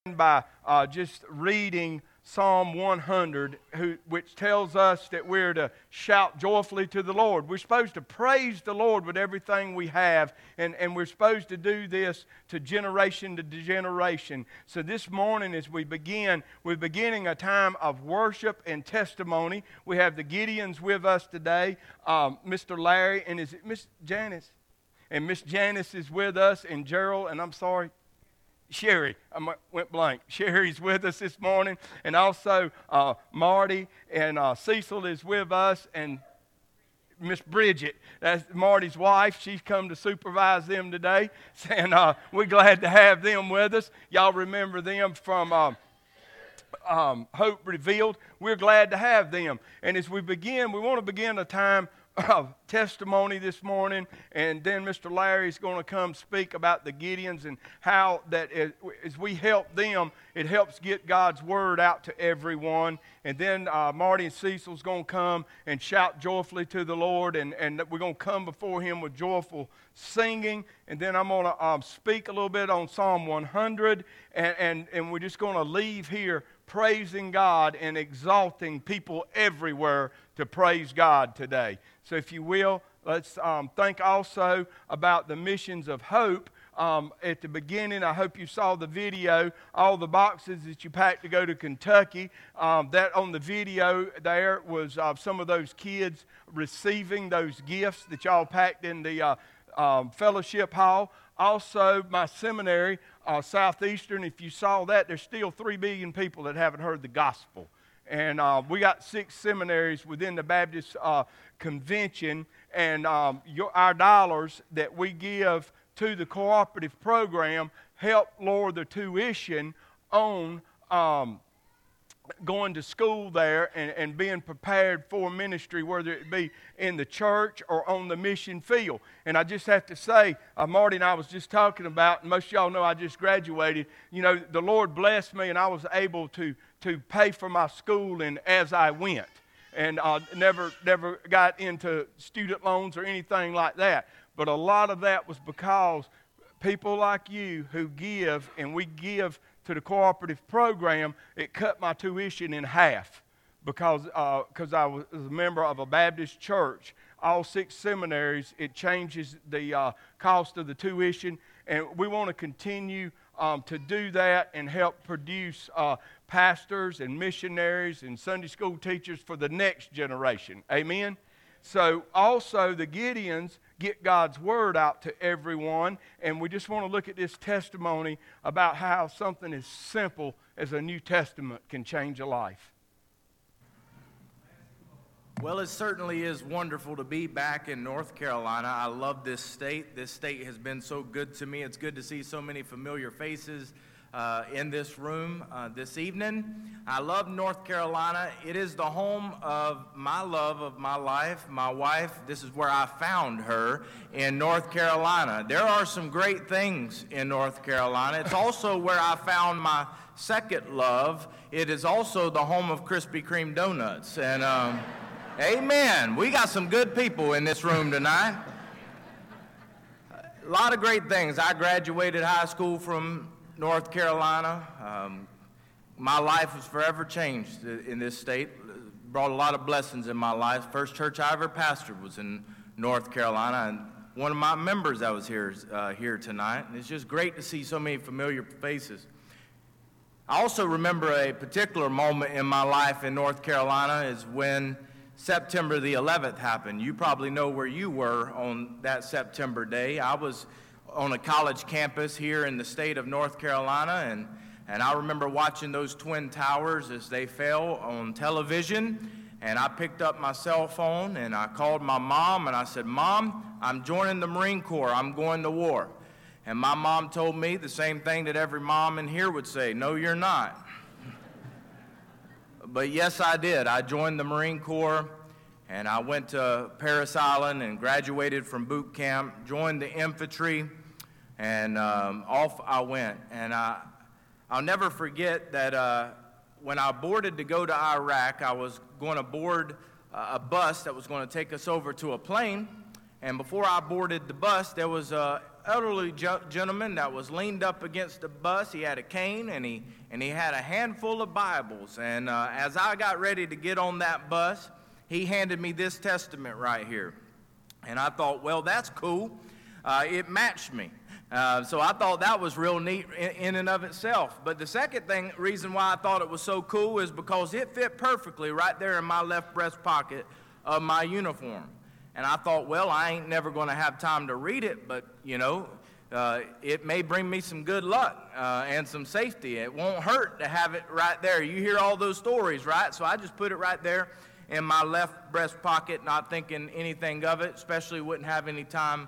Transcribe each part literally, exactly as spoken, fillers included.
by uh, just reading Psalm one hundred, who, which tells us that we're to shout joyfully to the Lord. We're supposed to praise the Lord with everything we have, and, and we're supposed to do this to generation to generation. So this morning as we begin, we're beginning a time of worship and testimony. We have the Gideons with us today, um, Mister Larry, and is it Miss Janice? And Miss Janice is with us, and Gerald, and I'm sorry, Sherry, I went blank. Sherry's with us this morning, and also uh, Marty and uh, Cecil is with us, and Miss Bridget, that's Marty's wife. She's come to supervise them today, and uh, we're glad to have them with us. Y'all remember them from uh, um, Hope Revealed. We're glad to have them. And as we begin, we want to begin a time of testimony this morning, and then Mister Larry's going to come speak about the Gideons and how that as we help them, it helps get God's word out to everyone. And then uh, Marty and Cecil's going to come and shout joyfully to the Lord, and, and we're going to come before Him with joyful singing. And then I'm going to um, speak a little bit on Psalm one hundred, and, and, and we're just going to leave here praising God and exalting people everywhere to praise God today. So if you will, let's um, think also about the missions of hope. Um, at the beginning, I hope you saw the video, all the boxes that you packed to go to Kentucky. Um, that on the video there was uh, some of those kids receiving those gifts that y'all packed in the uh, um, fellowship hall. Also, my seminary, uh, Southeastern, if you saw that, there's still three billion people that haven't heard the gospel. And uh, we got six seminaries within the Baptist uh, Convention, and um, your, our dollars that we give to the cooperative program help lower the tuition on um, going to school there and, and being prepared for ministry, whether it be in the church or on the mission field. And I just have to say, uh, Marty and I was just talking about, and most of y'all know I just graduated, you know, the Lord blessed me and I was able to, to pay for my schooling as I went. And uh, never, never got into student loans or anything like that. But a lot of that was because people like you who give, and we give to the cooperative program, it cut my tuition in half because uh, cause I was a member of a Baptist church. All six seminaries, it changes the uh, cost of the tuition, and we want to continue um, to do that and help produce uh, pastors and missionaries and Sunday school teachers for the next generation. Amen? So also the Gideons get God's word out to everyone, and we just want to look at this testimony about how something as simple as a New Testament can change a life. Well, it certainly is wonderful to be back in North Carolina. I love this state. This state has been so good to me. It's good to see so many familiar faces uh, in this room uh, this evening. I love North Carolina. It is the home of my love of my life, my wife. This is where I found her, in North Carolina. There are some great things in North Carolina. It's also where I found my second love. It is also the home of Krispy Kreme donuts. And um, amen. We got some good people in this room tonight. A lot of great things. I graduated high school from North Carolina. Um, my life was forever changed in this state. Brought a lot of blessings in my life. First church I ever pastored was in North Carolina, and one of my members that was here uh, here tonight. And it's just great to see so many familiar faces. I also remember a particular moment in my life in North Carolina is when September the eleventh happened. You probably know where you were on that September day. I was on a college campus here in the state of North Carolina, and, and I remember watching those Twin Towers as they fell on television, and I picked up my cell phone, and I called my mom, and I said, "Mom, I'm joining the Marine Corps. I'm going to war." And my mom told me the same thing that every mom in here would say, "No, you're not." But yes, I did. I joined the Marine Corps, and I went to Parris Island and graduated from boot camp, joined the infantry, and um, off I went. And I, I'll never forget that uh, when I boarded to go to Iraq, I was going to board uh, a bus that was going to take us over to a plane, And before I boarded the bus, there was a elderly gentleman that was leaned up against the bus. He had a cane, and he and he had a handful of Bibles. And uh, as I got ready to get on that bus, he handed me this testament right here. And I thought, well, that's cool. Uh, it matched me. Uh, so I thought that was real neat in, in and of itself. But the second thing, reason why I thought it was so cool is because it fit perfectly right there in my left breast pocket of my uniform. And I thought, well, I ain't never going to have time to read it, but, you know, uh, it may bring me some good luck uh, and some safety. It won't hurt to have it right there. You hear all those stories, right? So I just put it right there in my left breast pocket, not thinking anything of it, especially wouldn't have any time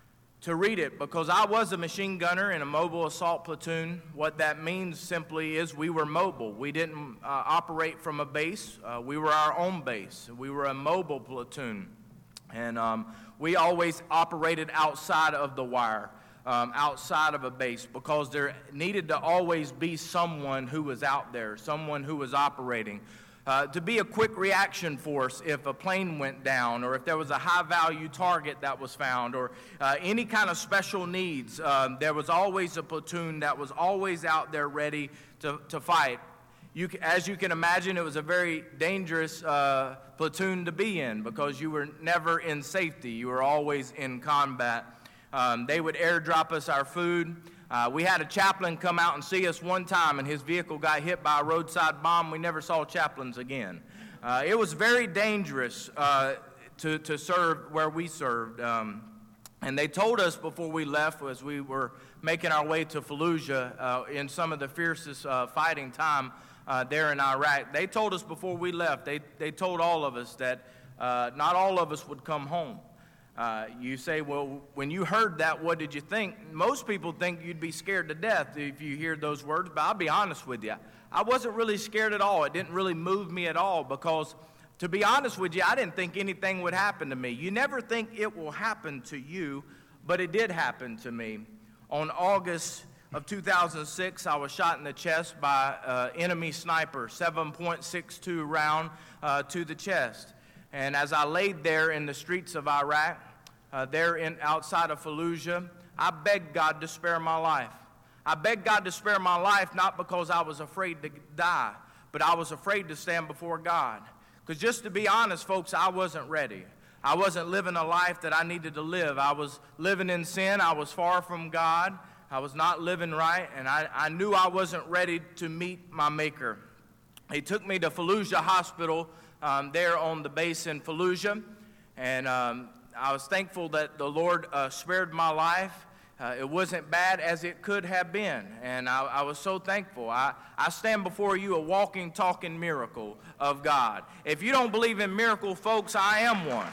to read it, because I was a machine gunner in a mobile assault platoon. What that means simply is we were mobile. We didn't uh, operate from a base. Uh, we were our own base. We were a mobile platoon. And um, we always operated outside of the wire, um, outside of a base, because there needed to always be someone who was out there, someone who was operating. Uh, to be a quick reaction force if a plane went down, or if there was a high-value target that was found, or uh, any kind of special needs. Um, there was always a platoon that was always out there ready to, to fight. You, as you can imagine, it was a very dangerous uh, platoon to be in, because you were never in safety. You were always in combat. Um, they would airdrop us our food. Uh, we had a chaplain come out and see us one time, and his vehicle got hit by a roadside bomb. We never saw chaplains again. Uh, it was very dangerous uh, to, to serve where we served. Um, and they told us before we left, as we were making our way to Fallujah uh, in some of the fiercest uh, fighting time, Uh, there in Iraq, they told us before we left, they, they told all of us that uh, not all of us would come home. Uh, you say, well, when you heard that, what did you think? Most people think you'd be scared to death if you hear those words, but I'll be honest with you. I wasn't really scared at all. It didn't really move me at all, because to be honest with you, I didn't think anything would happen to me. You never think it will happen to you, but it did happen to me. On August of two thousand six, I was shot in the chest by an uh, enemy sniper, seven point six two round uh, to the chest. And as I laid there in the streets of Iraq, uh, there in, outside of Fallujah, I begged God to spare my life. I begged God to spare my life not because I was afraid to die, but I was afraid to stand before God. Because just to be honest, folks, I wasn't ready. I wasn't living a life that I needed to live. I was living in sin. I was far from God. I was not living right, and I, I knew I wasn't ready to meet my Maker. He took me to Fallujah Hospital um, there on the base in Fallujah, and um, I was thankful that the Lord uh, spared my life. Uh, it wasn't bad as it could have been, and I, I was so thankful. I, I stand before you a walking, talking miracle of God. If you don't believe in miracles, folks, I am one.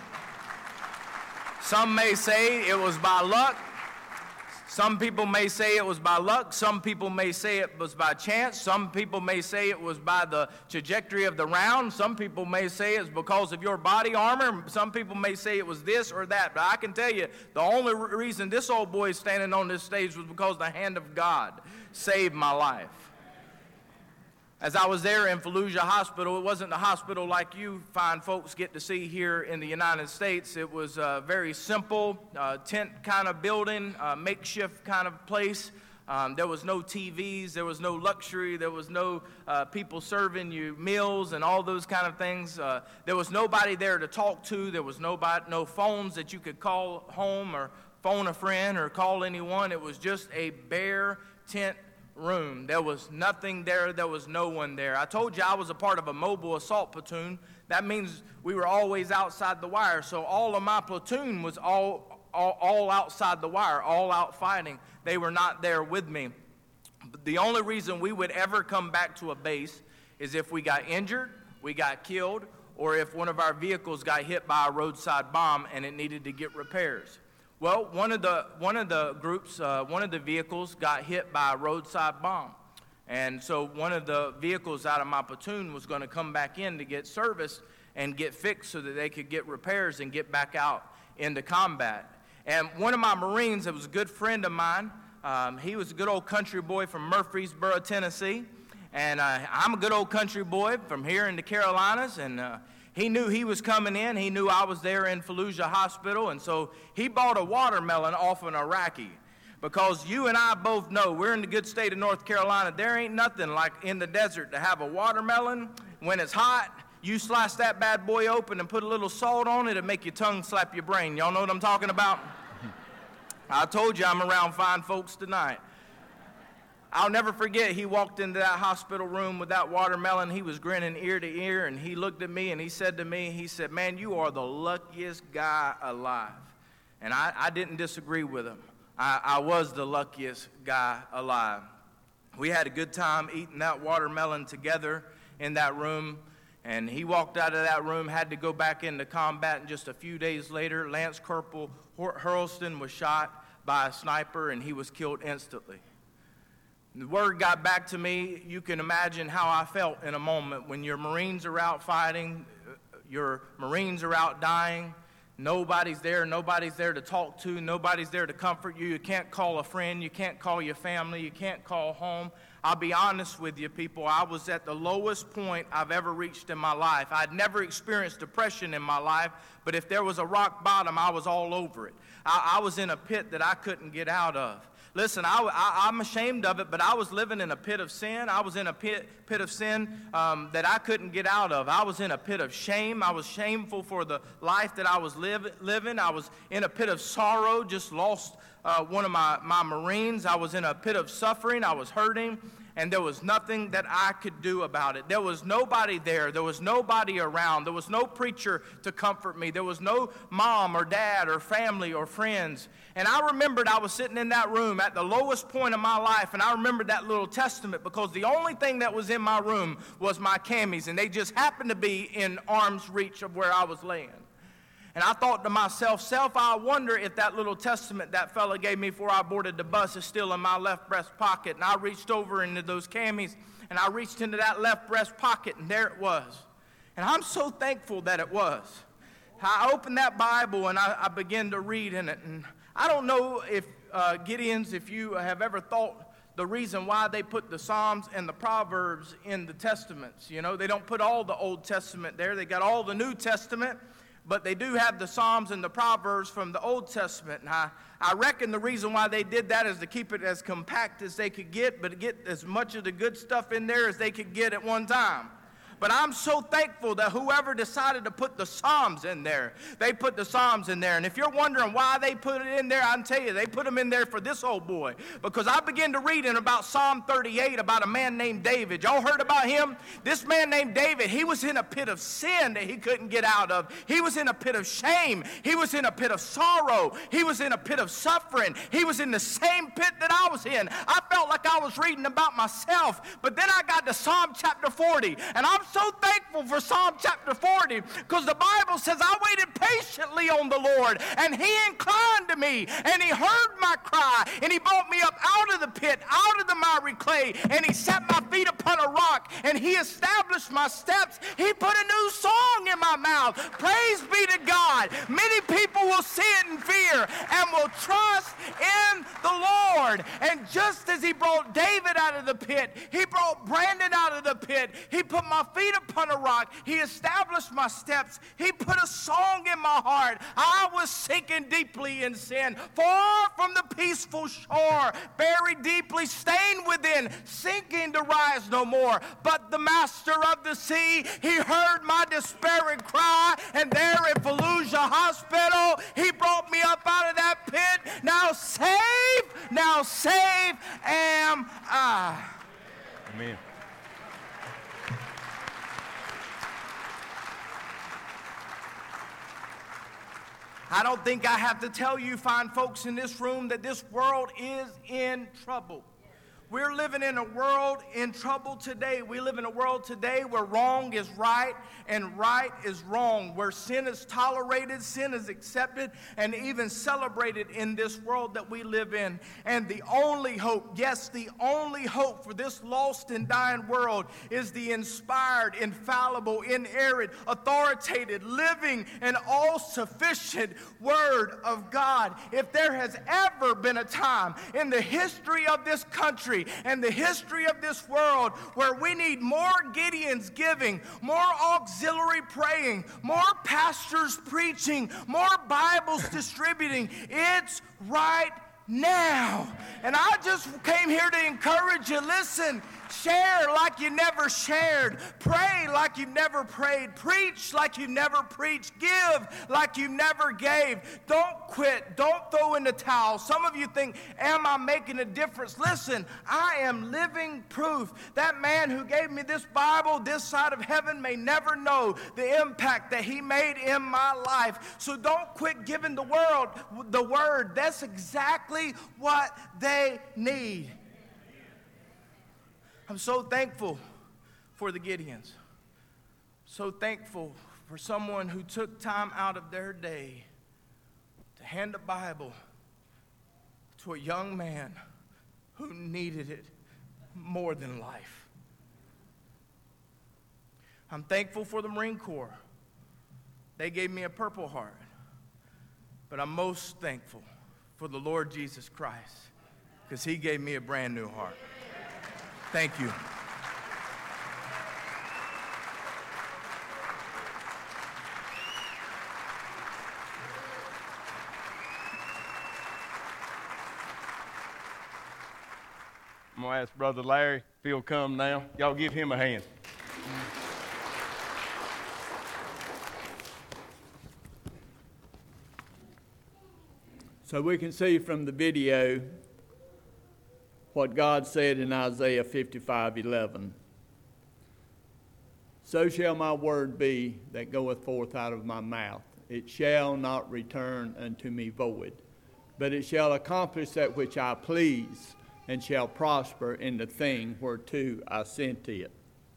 Some may say it was by luck. Some people may say it was by luck. Some people may say it was by chance. Some people may say it was by the trajectory of the round. Some people may say it's because of your body armor. Some people may say it was this or that. But I can tell you, the only reason this old boy is standing on this stage was because the hand of God saved my life. As I was there in Fallujah Hospital, it wasn't the hospital like you fine folks get to see here in the United States. It was a very simple uh, tent kind of building, uh, makeshift kind of place. Um, there was no T Vs, there was no luxury, there was no uh, people serving you meals and all those kind of things. Uh, there was nobody there to talk to. There was nobody, no phones that you could call home or phone a friend or call anyone. It was just a bare tent room. There was nothing there. There was no one there. I told you I was a part of a mobile assault platoon. That means we were always outside the wire. So all of my platoon was all, all, all outside the wire, all out fighting. They were not there with me. But the only reason we would ever come back to a base is if we got injured, we got killed, or if one of our vehicles got hit by a roadside bomb and it needed to get repairs. Well, one of the one of the groups, uh, one of the vehicles got hit by a roadside bomb. And so one of the vehicles out of my platoon was going to come back in to get serviced and get fixed so that they could get repairs and get back out into combat. And one of my Marines, that was a good friend of mine, um, he was a good old country boy from Murfreesboro, Tennessee. And uh, I'm a good old country boy from here in the Carolinas. And uh, he knew he was coming in. He knew I was there in Fallujah Hospital, and so he bought a watermelon off an Iraqi. Because you and I both know, we're in the good state of North Carolina, there ain't nothing like in the desert to have a watermelon. When it's hot, you slice that bad boy open and put a little salt on it and make your tongue slap your brain. Y'all know what I'm talking about? I told you I'm around fine folks tonight. I'll never forget, he walked into that hospital room with that watermelon. He was grinning ear to ear, and he looked at me and he said to me, he said, "Man, you are the luckiest guy alive." And I, I didn't disagree with him. I, I was the luckiest guy alive. We had a good time eating that watermelon together in that room, and he walked out of that room, had to go back into combat, and just a few days later, Lance Corporal Hurlston was shot by a sniper, and he was killed instantly. The word got back to me. You can imagine how I felt in a moment when your Marines are out fighting, your Marines are out dying. Nobody's there. Nobody's there to talk to. Nobody's there to comfort you. You can't call a friend. You can't call your family. You can't call home. I'll be honest with you, people. I was at the lowest point I've ever reached in my life. I'd never experienced depression in my life, but if there was a rock bottom, I was all over it. I, I was in a pit that I couldn't get out of. Listen, I, I, I'm ashamed of it, but I was living in a pit of sin. I was in a pit, pit of sin um, that I couldn't get out of. I was in a pit of shame. I was shameful for the life that I was live, living. I was in a pit of sorrow, just lost uh, one of my, my Marines. I was in a pit of suffering. I was hurting, and there was nothing that I could do about it. There was nobody there. There was nobody around. There was no preacher to comfort me. There was no mom or dad or family or friends. And I remembered I was sitting in that room at the lowest point of my life, and I remembered that little testament because the only thing that was in my room was my camis, and they just happened to be in arm's reach of where I was laying. And I thought to myself, self, I wonder if that little testament that fella gave me before I boarded the bus is still in my left breast pocket. And I reached over into those camis, and I reached into that left breast pocket, and there it was. And I'm so thankful that it was. I opened that Bible, and I, I began to read in it. And I don't know if uh, Gideons, if you have ever thought the reason why they put the Psalms and the Proverbs in the Testaments. You know, they don't put all the Old Testament there. They got all the New Testament. But they do have the Psalms and the Proverbs from the Old Testament. And I, I reckon the reason why they did that is to keep it as compact as they could get, but get as much of the good stuff in there as they could get at one time. But I'm so thankful that whoever decided to put the Psalms in there, they put the Psalms in there. And if you're wondering why they put it in there, I can tell you, they put them in there for this old boy. Because I began to read in about Psalm thirty-eight about a man named David. Y'all heard about him? This man named David, he was in a pit of sin that he couldn't get out of. He was in a pit of shame. He was in a pit of sorrow. He was in a pit of suffering. He was in the same pit that I was in. I felt like I was reading about myself. But then I got to Psalm chapter forty, and I'm so thankful for Psalm chapter forty because the Bible says I waited patiently on the Lord, and he inclined to me, and he heard my cry, and he brought me up out of the pit, out of the miry clay, and he set my feet upon a rock, and he established my steps. He put a new song in my mouth. Praise be to God. Many people will see it in fear and will trust in the Lord. And just as he brought David out of the pit, he brought Brandon out of the pit. He put my feet upon a rock. He established my steps. He put a song in my heart. I was sinking deeply in sin, far from the peaceful shore, buried deeply, stained within, sinking to rise no more. But the master of the sea, he heard my despairing cry, and there in Fallujah Hospital, he brought me up out of that pit. Now save, now save am I. Amen. I don't think I have to tell you fine folks in this room that this world is in trouble. We're living in a world in trouble today. We live in a world today where wrong is right and right is wrong, where sin is tolerated, sin is accepted, and even celebrated in this world that we live in. And the only hope, yes, the only hope for this lost and dying world is the inspired, infallible, inerrant, authoritative, living, and all-sufficient Word of God. If there has ever been a time in the history of this country country and the history of this world where we need more Gideons giving, more auxiliary praying, more pastors preaching, more Bibles distributing. It's right now. And I just came here to encourage you. Listen, share like you never shared. Pray like you've never prayed. Preach like you've never preached. Give like you never gave. Don't quit. Don't throw in the towel. Some of you think, am I making a difference? Listen, I am living proof. That man who gave me this Bible this side of heaven may never know the impact that he made in my life. So don't quit giving the world the word. That's exactly what they need. I'm so thankful for the Gideons. So thankful for someone who took time out of their day to hand a Bible to a young man who needed it more than life. I'm thankful for the Marine Corps. They gave me a Purple Heart. But I'm most thankful for the Lord Jesus Christ, because he gave me a brand new heart. Thank you. I'm going to ask Brother Larry if he'll come now. Y'all give him a hand. So we can see from the video what God said in Isaiah fifty-five eleven. So shall my word be that goeth forth out of my mouth. It shall not return unto me void, but it shall accomplish that which I please, and shall prosper in the thing whereto I sent it.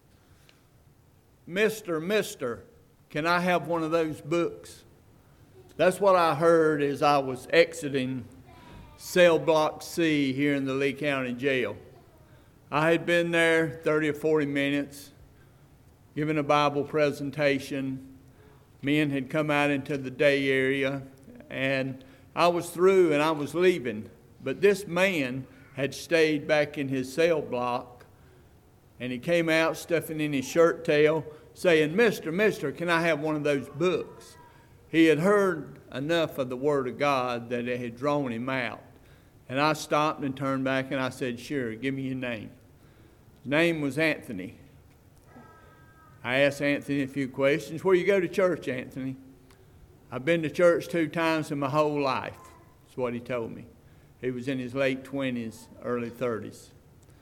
Mister, Mister, can I have one of those books? That's what I heard as I was exiting Cell Block C here in the Lee County Jail. I had been there thirty or forty minutes, giving a Bible presentation. Men had come out into the day area, and I was through and I was leaving. But this man had stayed back in his cell block, and he came out stuffing in his shirt tail, saying, Mister, Mister, can I have one of those books? He had heard enough of the Word of God that it had drawn him out. And I stopped and turned back and I said, sure, give me your name. His name was Anthony. I asked Anthony a few questions. Where you go to church, Anthony? I've been to church two times in my whole life. That's what he told me. He was in his late twenties, early thirties.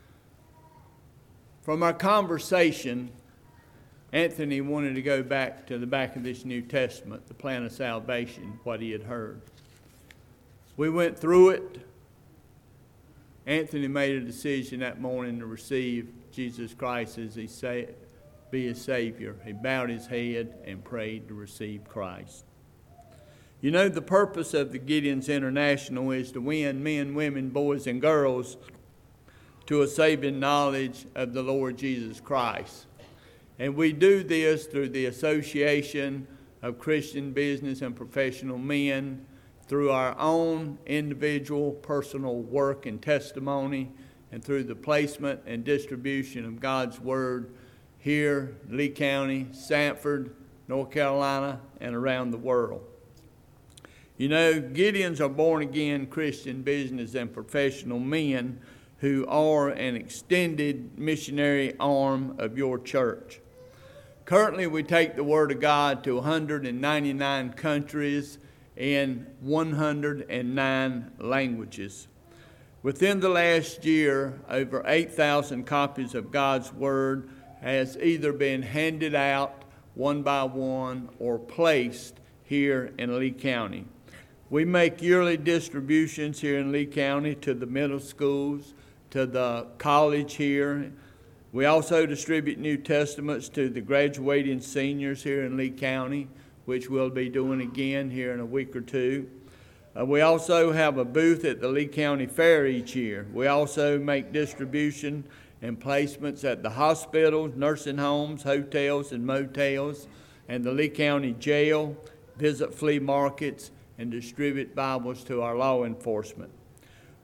From our conversation, Anthony wanted to go back to the back of this New Testament, the plan of salvation, what he had heard. We went through it. Anthony made a decision that morning to receive Jesus Christ as he sa- be his Savior. He bowed his head and prayed to receive Christ. You know, the purpose of the Gideons International is to win men, women, boys, and girls to a saving knowledge of the Lord Jesus Christ. And we do this through the Association of Christian Business and Professional Men, through our own individual personal work and testimony, and through the placement and distribution of God's Word here, Lee County, Sanford, North Carolina, and around the world. You know, Gideons are born-again Christian business and professional men who are an extended missionary arm of your church. Currently, we take the Word of God to one hundred ninety-nine countries in one hundred nine languages. Within the last year, over eight thousand copies of God's Word has either been handed out one by one or placed here in Lee County. We make yearly distributions here in Lee County to the middle schools, to the college here. We also distribute New Testaments to the graduating seniors here in Lee County, which we'll be doing again here in a week or two. Uh, we also have a booth at the Lee County Fair each year. We also make distribution and placements at the hospitals, nursing homes, hotels, and motels, and the Lee County Jail, visit flea markets, and distribute Bibles to our law enforcement.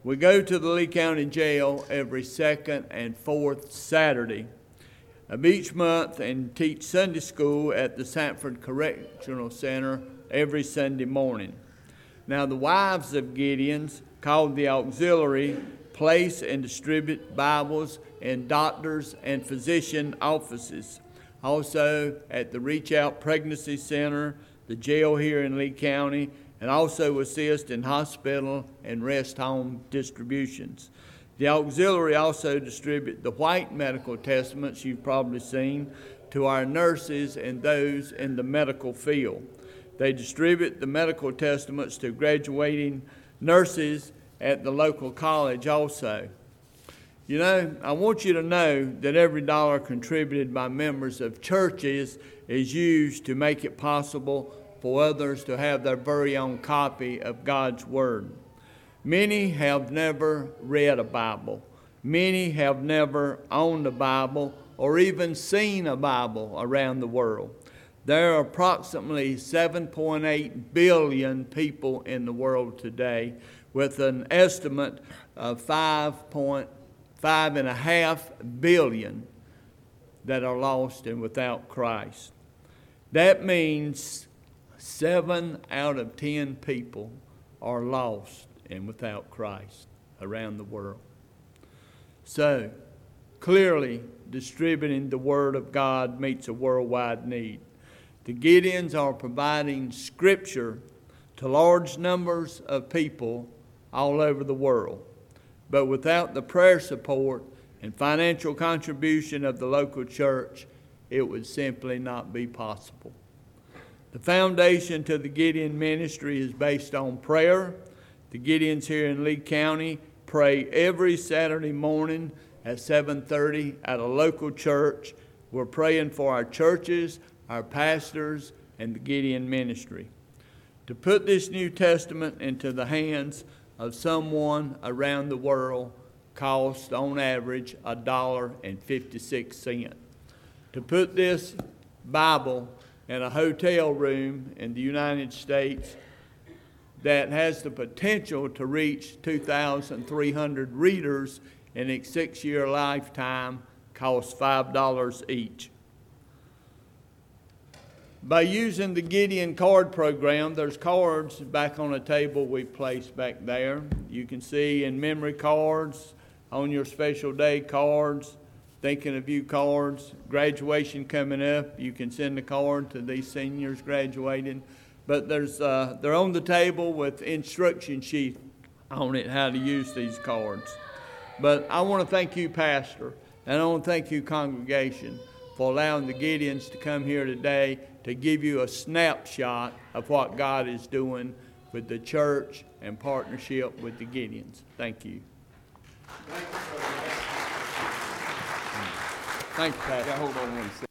We go to the Lee County Jail every second and fourth Saturday of each month and teach Sunday school at the Sanford Correctional Center every Sunday morning. Now, the wives of Gideons, called the auxiliary, place and distribute Bibles in doctors' and physician offices. Also at the Reach Out Pregnancy Center, the jail here in Lee County, and also assist in hospital and rest home distributions. The auxiliary also distribute the white medical testaments you've probably seen to our nurses and those in the medical field. They distribute the medical testaments to graduating nurses at the local college also. You know, I want you to know that every dollar contributed by members of churches is used to make it possible for others to have their very own copy of God's Word. Many have never read a Bible. Many have never owned a Bible or even seen a Bible around the world. There are approximately seven point eight billion people in the world today, with an estimate of five point five and a half billion that are lost and without Christ. That means seven out of ten people are lost and without Christ around the world. So, clearly, distributing the Word of God meets a worldwide need. The Gideons are providing Scripture to large numbers of people all over the world. But without the prayer support and financial contribution of the local church, it would simply not be possible. The foundation to the Gideon ministry is based on prayer. The Gideons here in Lee County pray every Saturday morning at seven thirty at a local church. We're praying for our churches, our pastors, and the Gideon ministry. To put this New Testament into the hands of someone around the world costs on average a dollar and fifty-six cents. To put this Bible in a hotel room in the United States that has the potential to reach two thousand three hundred readers in its six-year lifetime costs five dollars each. By using the Gideon card program, there's cards back on a table we placed back there. You can see in memory cards, on your special day cards, thinking of you cards, graduation coming up, you can send a card to these seniors graduating. But there's uh, they're on the table with instruction sheet on it how to use these cards. But I want to thank you, Pastor, and I want to thank you, congregation, for allowing the Gideons to come here today to give you a snapshot of what God is doing with the church and partnership with the Gideons. Thank you. Thank you, Thank you, Pastor. Yeah, hold on one second.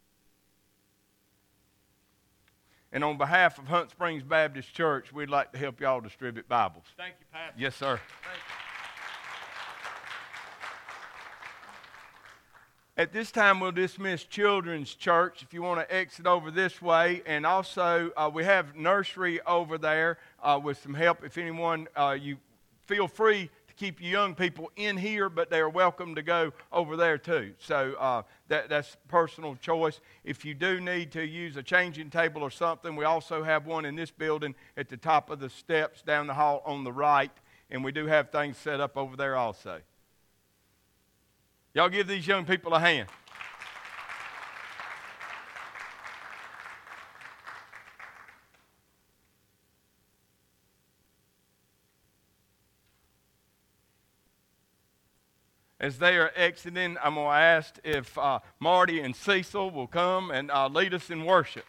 And on behalf of Hunt Springs Baptist Church, we'd like to help y'all distribute Bibles. Thank you, Pastor. Yes, sir. Thank you. At this time, we'll dismiss Children's Church if you want to exit over this way. And also, uh, we have nursery over there uh, with some help. If anyone, uh, you feel free to keep your young people in here, but they are welcome to go over there too. So uh, that, that's personal choice. If you do need to use a changing table or something, we also have one in this building at the top of the steps down the hall on the right. And we do have things set up over there also. Y'all give these young people a hand. As they are exiting, I'm going to ask if uh, Marty and Cecil will come and uh, lead us in worship.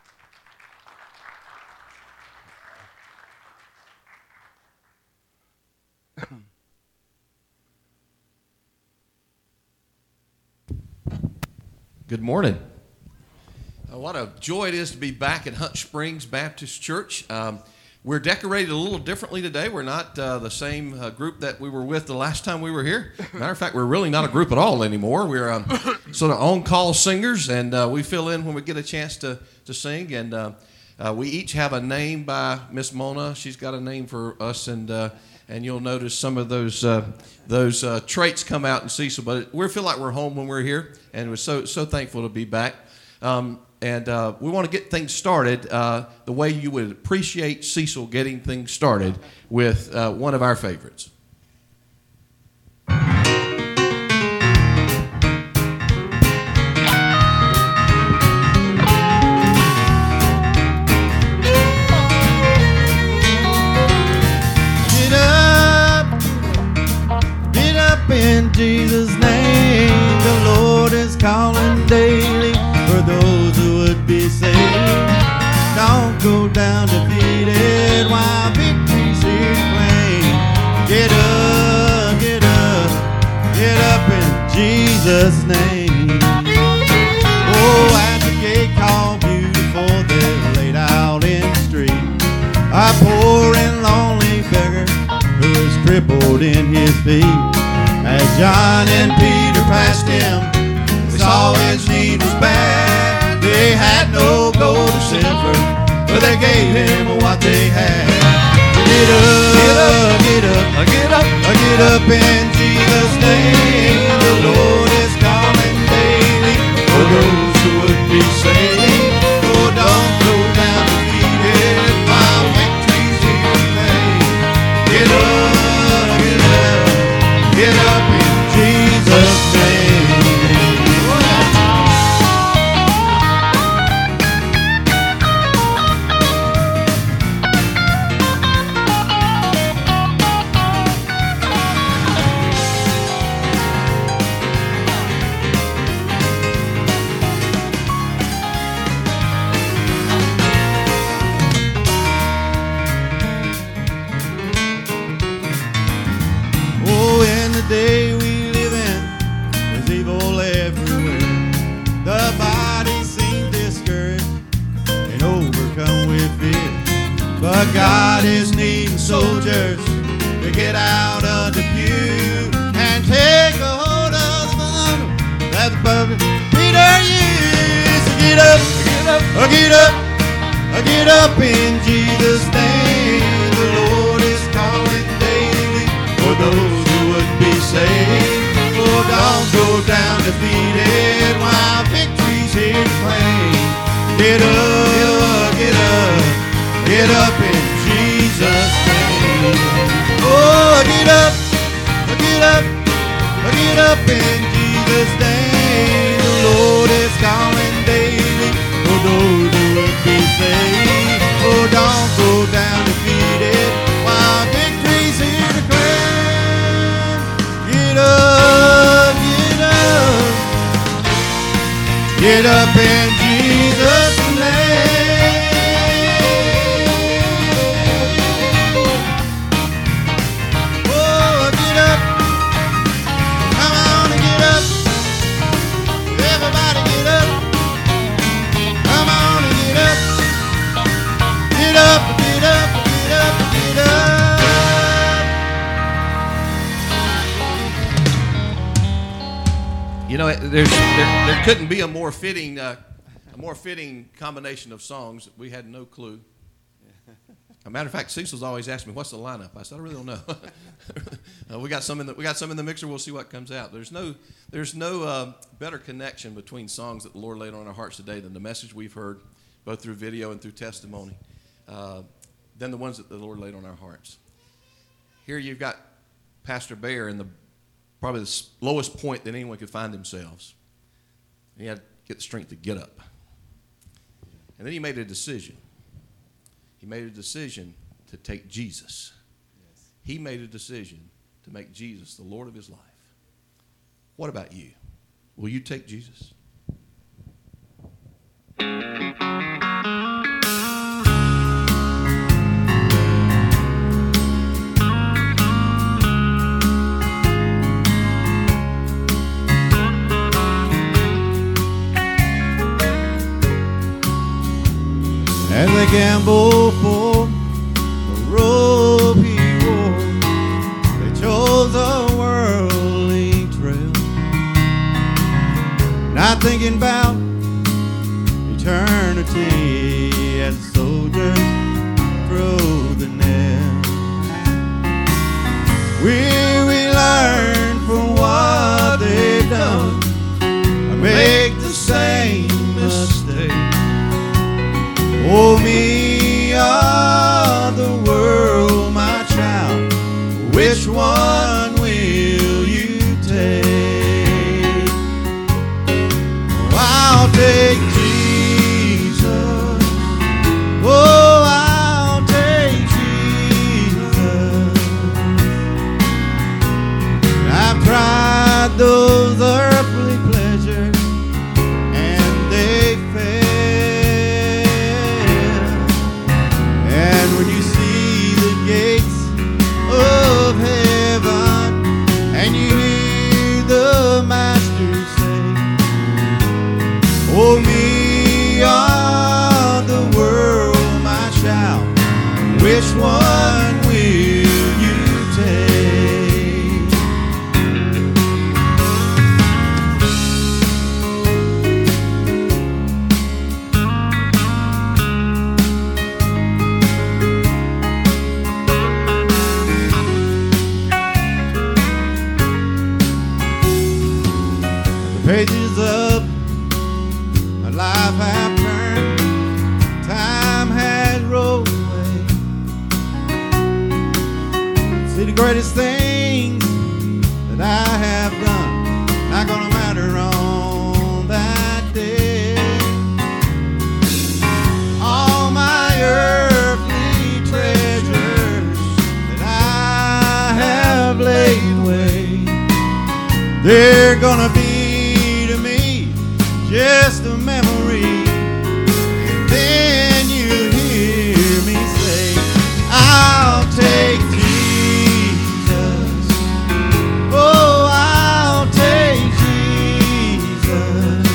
Good morning. Uh, what a joy it is to be back at Hunt Springs Baptist Church. Um, we're decorated a little differently today. We're not uh, the same uh, group that we were with the last time we were here. Matter of fact, we're really not a group at all anymore. We're um, sort of on-call singers, and uh, we fill in when we get a chance to, to sing. And uh, uh, we each have a name by Miss Mona. She's got a name for us, and uh, and you'll notice some of those uh, those uh, traits come out in Cecil. But we feel like we're home when we're here, and we're so so thankful to be back. Um, and uh, we want to get things started uh, the way you would appreciate Cecil getting things started with uh, one of our favorites. In Jesus' name, the Lord is calling daily for those who would be saved. Don't go down defeated while victory's here to claim. Get up, get up, get up in Jesus' name. Oh, at the gate called Beautiful, they're laid out in the street. A poor and lonely beggar who is crippled in his feet. As John and Peter passed him, they saw his need was bad. They had no gold or silver, but they gave him what they had. Get up, get up, get up, get up in Jesus' name. The Lord is calling daily for those who would be saved. Oh, don't go down defeated while victory's here to claim. Get up, get up. Get up in Jesus' name. Day we live in, there's evil everywhere. The body seems discouraged and overcome with fear. But God is needing soldiers to get out of the pew and take a hold of the bundle that the puppet Peter used. So get up, get up, oh, get up, oh, get up in Jesus' name. The Lord is calling daily for those be saved. Oh, don't go down defeated while victory's here to claim. Get up, get up, get up in Jesus' name. Oh, get up, get up, get up in Jesus' name. The Lord is calling daily for those who would be saved. Oh, don't go down defeated while victory's here to claim. Get up, get up, get up in Jesus' name. Oh, get up, come on and get up. Everybody get up, come on and get up. Get up, get up, get up, get up. You know, there's there, there couldn't be a more fitting uh, a more fitting combination of songs. We had no clue. As a matter of fact, Cecil's always asked me, "What's the lineup?" I said, "I really don't know." uh, we got some in the we got some in the mixer. We'll see what comes out. There's no there's no uh, better connection between songs that the Lord laid on our hearts today than the message we've heard, both through video and through testimony, uh, than the ones that the Lord laid on our hearts. Here you've got Pastor Bear in the probably the lowest point that anyone could find themselves. He had to get the strength to get up. And then he made a decision. He made a decision to take Jesus. Yes. He made a decision to make Jesus the Lord of his life. What about you? Will you take Jesus? As they gamble for the robe he wore, they chose a worldly trail, not thinking about eternity as the soldiers throw the nail. Will we learn from what they've done or make the same mistake? Oh, me or the world, my child, which one will you take? Oh, I'll take Jesus. Oh, I'll take Jesus. I've tried those earthly pleasures and they fail. And when you see the gates of heaven and you hear the Master say, oh, me or the world, my child, which one will you take? The pages of my life have turned, time has rolled away. See, the greatest things that I have done not gonna matter on that day. All my earthly treasures that I have laid away, they're gonna be to me just a memory. And then you hear me say, I'll take Jesus. Oh, I'll take Jesus.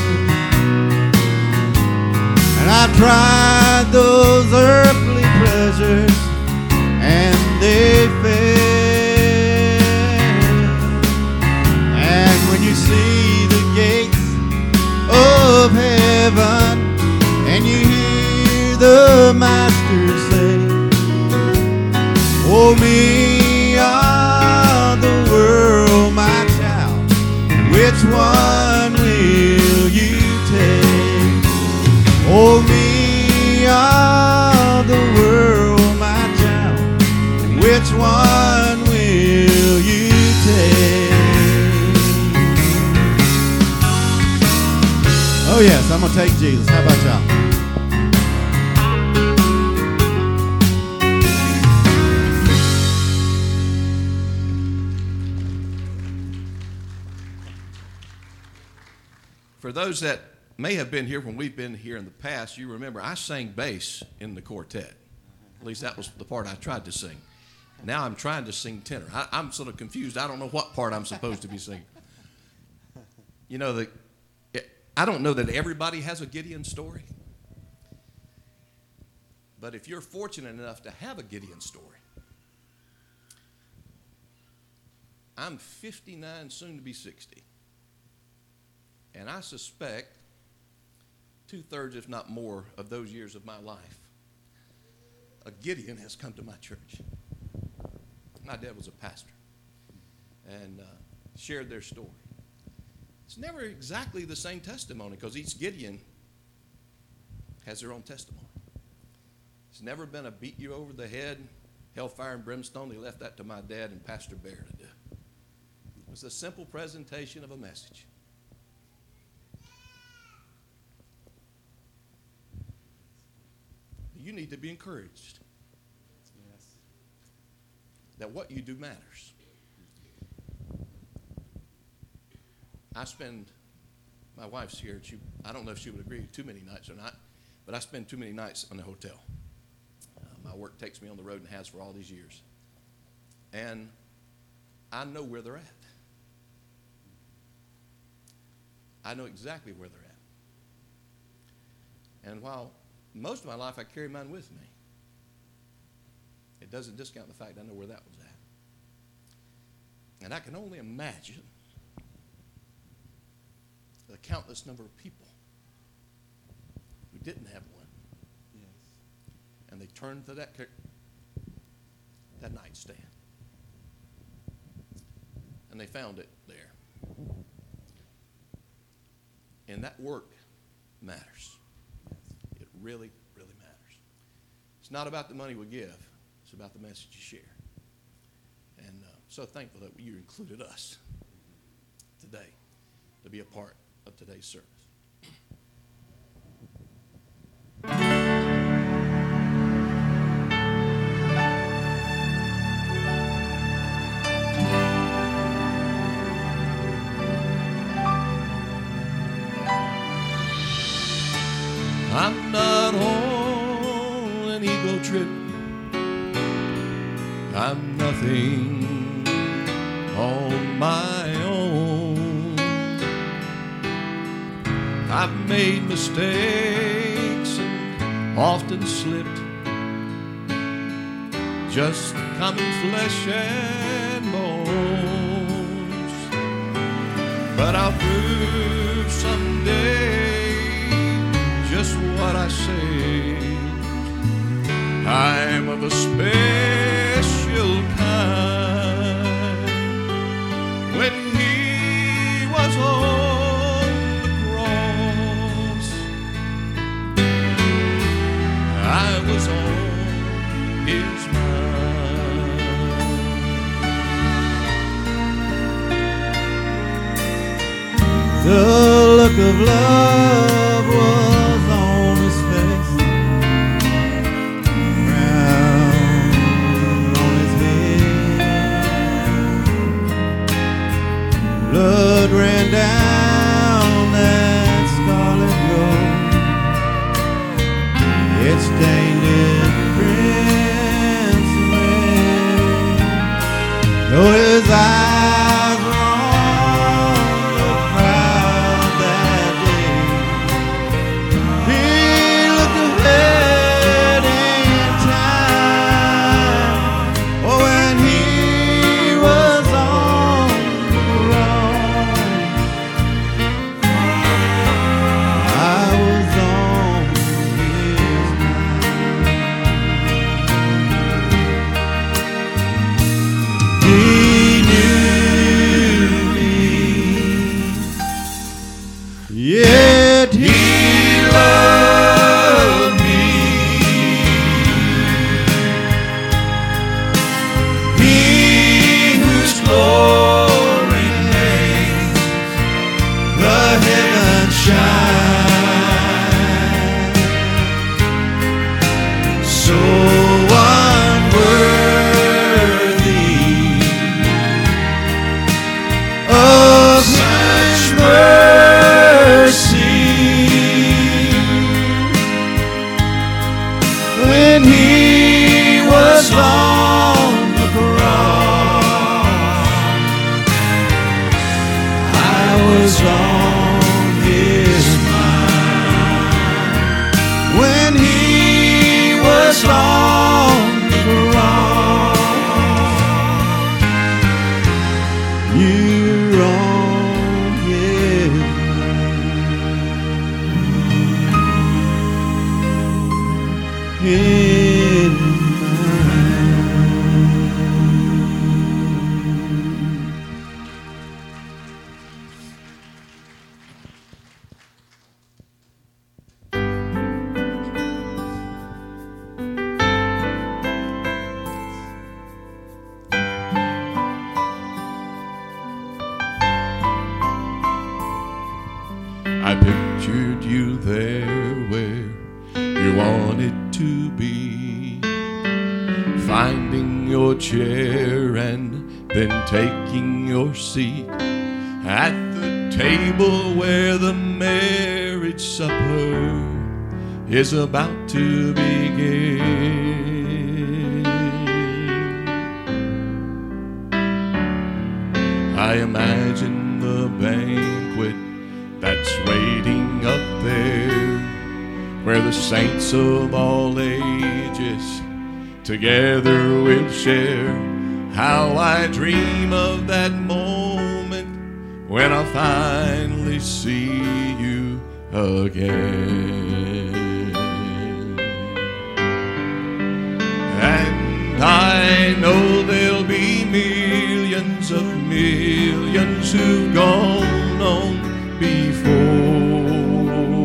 And I've tried those earthly pleasures and they fail. And when you see the gates of heaven and you hear the Master say, oh, me or the world, my child, which one will you take? Oh, me or the world, my child, which one will you take? Oh, yes, I'm going to take Jesus. How about y'all? For those that may have been here when we've been here in the past, you remember I sang bass in the quartet. At least that was the part I tried to sing. Now I'm trying to sing tenor. I, I'm sort of confused. I don't know what part I'm supposed to be singing. You know, the, I don't know that everybody has a Gideon story. But if you're fortunate enough to have a Gideon story, I'm fifty-nine, soon to be sixty. And I suspect two-thirds, if not more, of those years of my life, a Gideon has come to my church. My dad was a pastor and uh, shared their story. It's never exactly the same testimony because each Gideon has their own testimony. It's never been a beat you over the head, hellfire and brimstone. They left that to my dad and Pastor Bear to do. It was a simple presentation of a message. You need to be encouraged. Yes. That what you do matters. I spend, my wife's here, she, I don't know if she would agree too many nights or not, but I spend too many nights in the hotel. Uh, my work takes me on the road and has for all these years. And I know where they're at. I know exactly where they're at. And while most of my life I carry mine with me, it doesn't discount the fact I know where that was at. And I can only imagine the countless number of people who didn't have one. Yes. And they turned to that, that nightstand. and they found it there. And that work matters. It really, really matters. It's not about the money we give. It's about the message you share. And uh, so thankful that you included us today to be a part of today's service. I'm not on an ego trip. I'm nothing on my own. I've made mistakes and often slipped, just common flesh and bones. But I'll prove someday just what I say. I'm of a special kind. When he was on the cross, I was on his mind. The look of love was on his face, crown on his head. Blood ran down that scarlet road. It stained it crimson red. Though his eyes were on the crowd that day, he looked ahead in time. Oh, when he was on the cross, I was on his mind. He knew me, yet he loved me. He whose glory makes the heavens shine, so unworthy of such mercy. When he was on the cross, I was on his mind. When he was on the cross, you're on his mind. His mind. I pictured you there where you wanted to be, finding your chair and then taking your seat at the table where the marriage supper is about to begin. I imagine the banquet that's waiting up there, where the saints of all ages together will share. How I dream of that moment when I finally see you again. And I know there'll be millions millions of millions who've gone on before.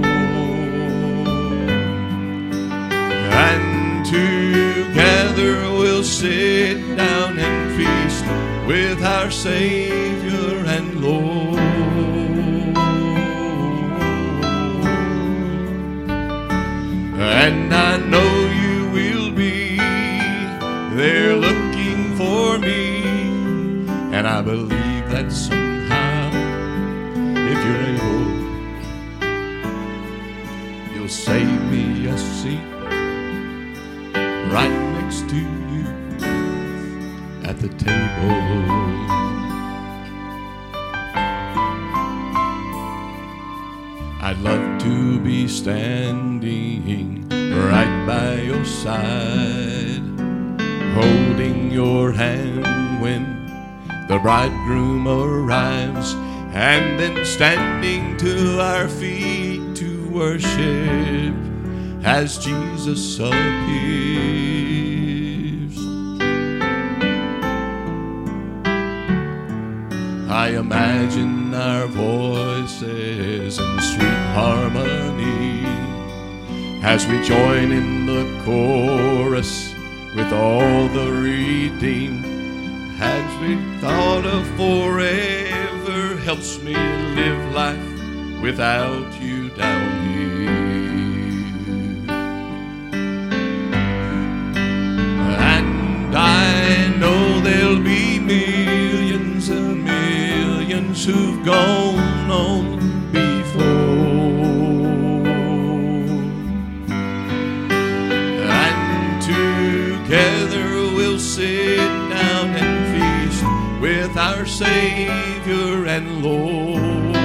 And together we'll sit down and feast with our Savior and Lord. And I know you will be there looking for me, and I believe that somehow, if you're able, you'll save me a seat right next to you at the table. I'd love to be standing right by your side, holding your hand when the bridegroom arrives, and then standing to our feet to worship as Jesus appears. I imagine our voices in sweet harmony as we join in the chorus with all the redeemed. As we thought of forever helps me live life without you down here. And I know there'll be millions and millions who've gone on before. And together we'll sit down and feast with our Savior and Lord.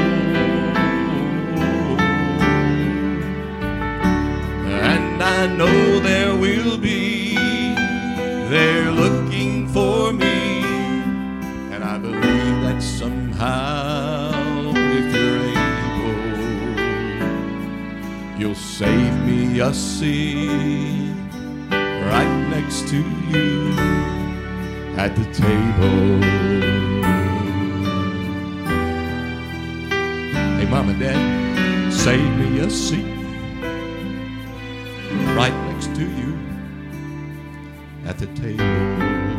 And I know there will be there looking for me, and I believe that somehow, if you're able, you'll save me a seat right next to you at the table. Hey, Mom and Dad, save me a seat right next to you at the table.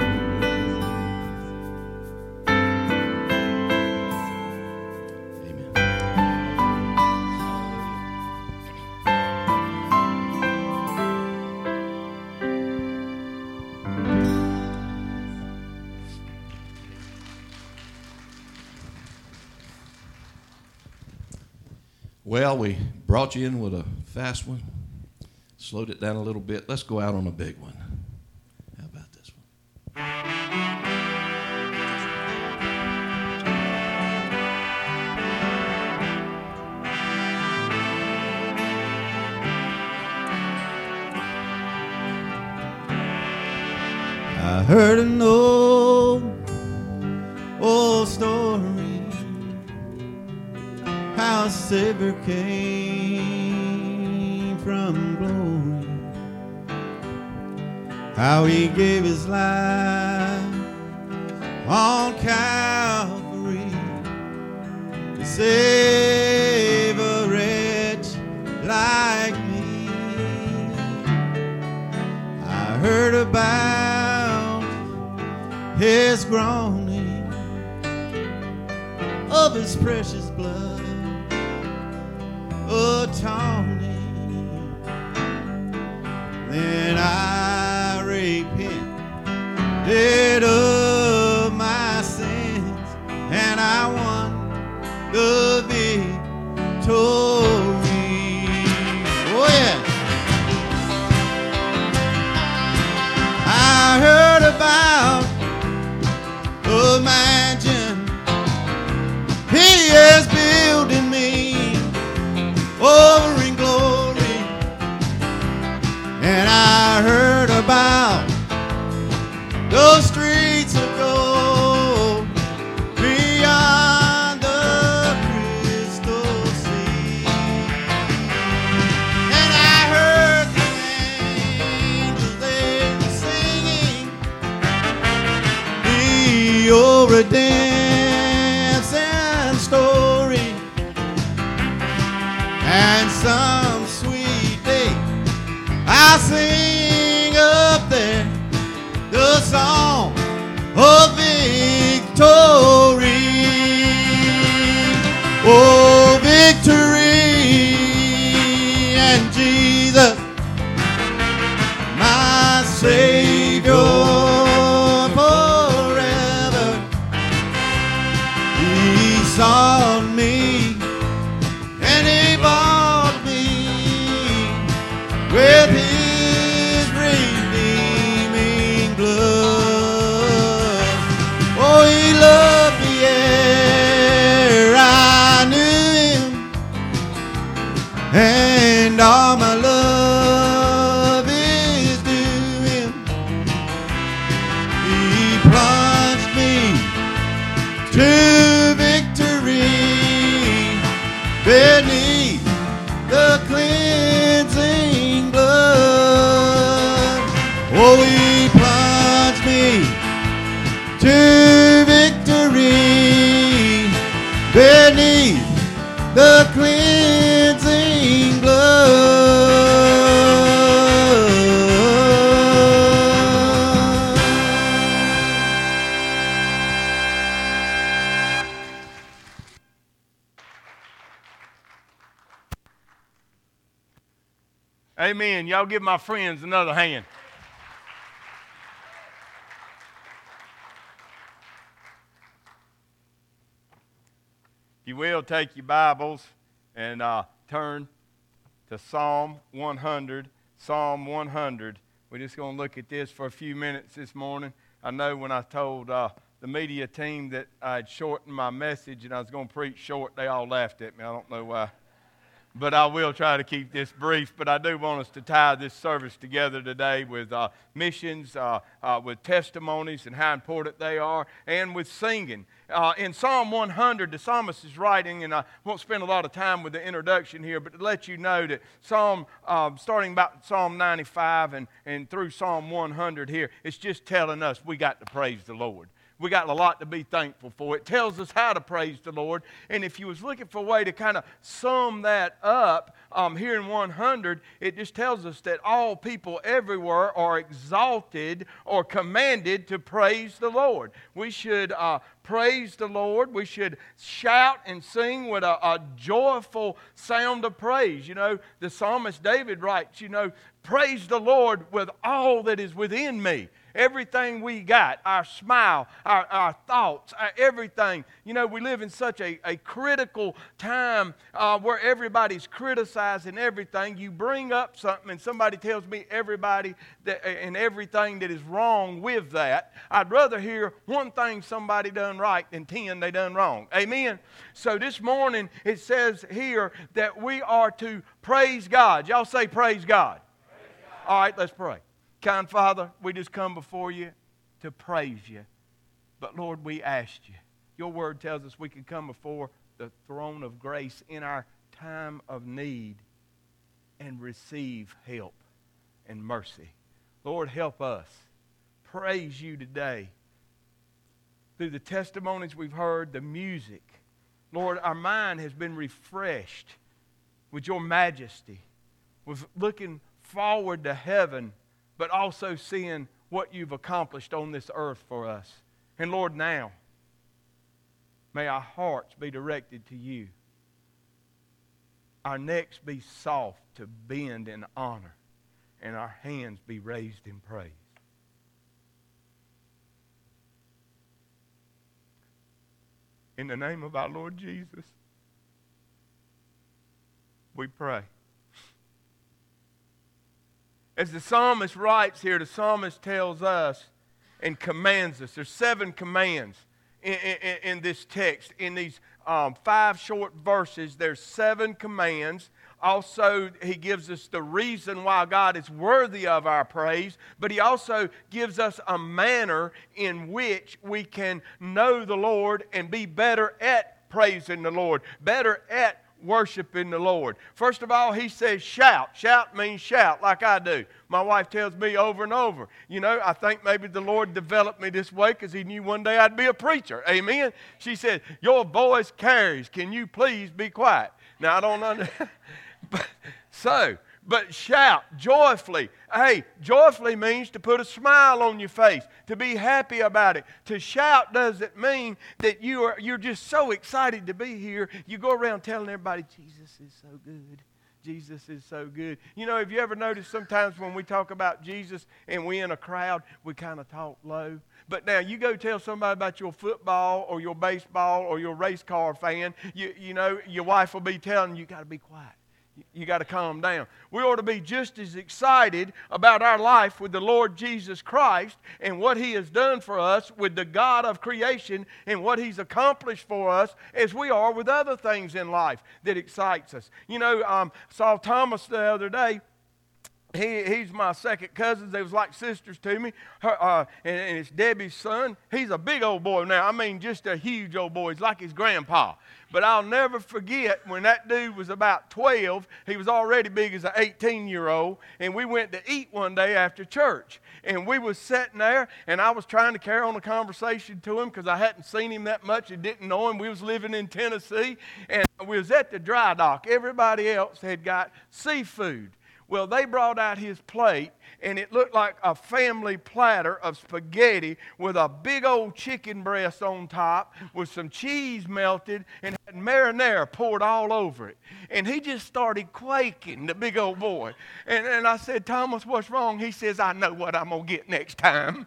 Well, we brought you in with a fast one, slowed it down a little bit. Let's go out on a big one. How about this one? I heard an old, old story, how a Savior came from glory, how he gave his life on Calvary to save a wretch like me. I heard about his groaning, of his precious blood atoning. Then I repented of my sins, and I won the victory. Oh yeah. I heard about a mansion he is building me over in glory. And some sweet day I'll sing up there the song of victory. Oh, victory, and Jesus, my Savior forever. He saw me and He bought me with His redeeming blood. Oh, He loved me ere I knew Him, and all my love is due Him. He plunged me to victory beneath the cleansing blood. Oh, He plunged me to victory beneath the cleansing blood. Amen. Y'all give my friends another hand. If you will, take your Bibles and uh, turn to Psalm one hundred. Psalm one hundred. We're just going to look at this for a few minutes this morning. I know when I told uh, the media team that I had shortened my message and I was going to preach short, they all laughed at me. I don't know why. But I will try to keep this brief. But I do want us to tie this service together today with uh, missions, uh, uh, with testimonies and how important they are, and with singing. Uh, in Psalm one hundred, the psalmist is writing, and I won't spend a lot of time with the introduction here, but to let you know that Psalm, uh, starting about Psalm ninety-five and, and through Psalm one hundred here, it's just telling us we got to praise the Lord. We got a lot to be thankful for. It tells us how to praise the Lord. And if you was looking for a way to kind of sum that up um, here in one hundred, it just tells us that all people everywhere are exalted or commanded to praise the Lord. We should uh, praise the Lord. We should shout and sing with a, a joyful sound of praise. You know, the psalmist David writes, you know, praise the Lord with all that is within me. Everything we got, our smile, our, our thoughts, our everything. You know, we live in such a, a critical time uh, where everybody's criticizing everything. You bring up something and somebody tells me everybody that, and everything that is wrong with that. I'd rather hear one thing somebody done right than ten they done wrong. Amen? So this morning it says here that we are to praise God. Y'all say praise God. Praise God. All right, let's pray. Kind Father, we just come before you to praise you. But Lord, we asked you. Your word tells us we can come before the throne of grace in our time of need and receive help and mercy. Lord, help us praise you today through the testimonies we've heard, the music. Lord, our mind has been refreshed with your majesty, with looking forward to heaven, but also seeing what you've accomplished on this earth for us. And Lord, now, may our hearts be directed to you. Our necks be soft to bend in honor, and our hands be raised in praise. In the name of our Lord Jesus, we pray. As the psalmist writes here, the psalmist tells us and commands us. There's seven commands in, in, in this text. In these um, five short verses, there's seven commands. Also, he gives us the reason why God is worthy of our praise, but he also gives us a manner in which we can know the Lord and be better at praising the Lord, better at worshiping the Lord. First of all, he says shout. Shout means shout, like I do. My wife tells me over and over, you know, I think maybe the Lord developed me this way because he knew one day I'd be a preacher. Amen? She said, your voice carries. Can you please be quiet? Now, I don't understand. But, so, but shout joyfully. Hey, joyfully means to put a smile on your face, to be happy about it. To shout doesn't mean that you are, you're just so excited to be here. You go around telling everybody, Jesus is so good. Jesus is so good. You know, have you ever noticed sometimes when we talk about Jesus and we in a crowd, we kind of talk low? But now you go tell somebody about your football or your baseball or your race car fan, you, you know, your wife will be telling you, you got to be quiet. You got to calm down. We ought to be just as excited about our life with the Lord Jesus Christ and what He has done for us with the God of creation and what He's accomplished for us as we are with other things in life that excites us. You know, um, I saw Thomas the other day. He, he's my second cousin. They was like sisters to me. Her, uh, and, and it's Debbie's son. He's a big old boy now. I mean, just a huge old boy. He's like his grandpa. But I'll never forget when that dude was about twelve, he was already big as an eighteen-year-old, and we went to eat one day after church. And we was sitting there, and I was trying to carry on a conversation to him because I hadn't seen him that much and didn't know him. We was living in Tennessee, and we was at the dry dock. Everybody else had got seafood. Well, they brought out his plate, and it looked like a family platter of spaghetti with a big old chicken breast on top with some cheese melted and had marinara poured all over it. And he just started quaking, the big old boy. And, and I said, Thomas, what's wrong? He says, I know what I'm going to get next time.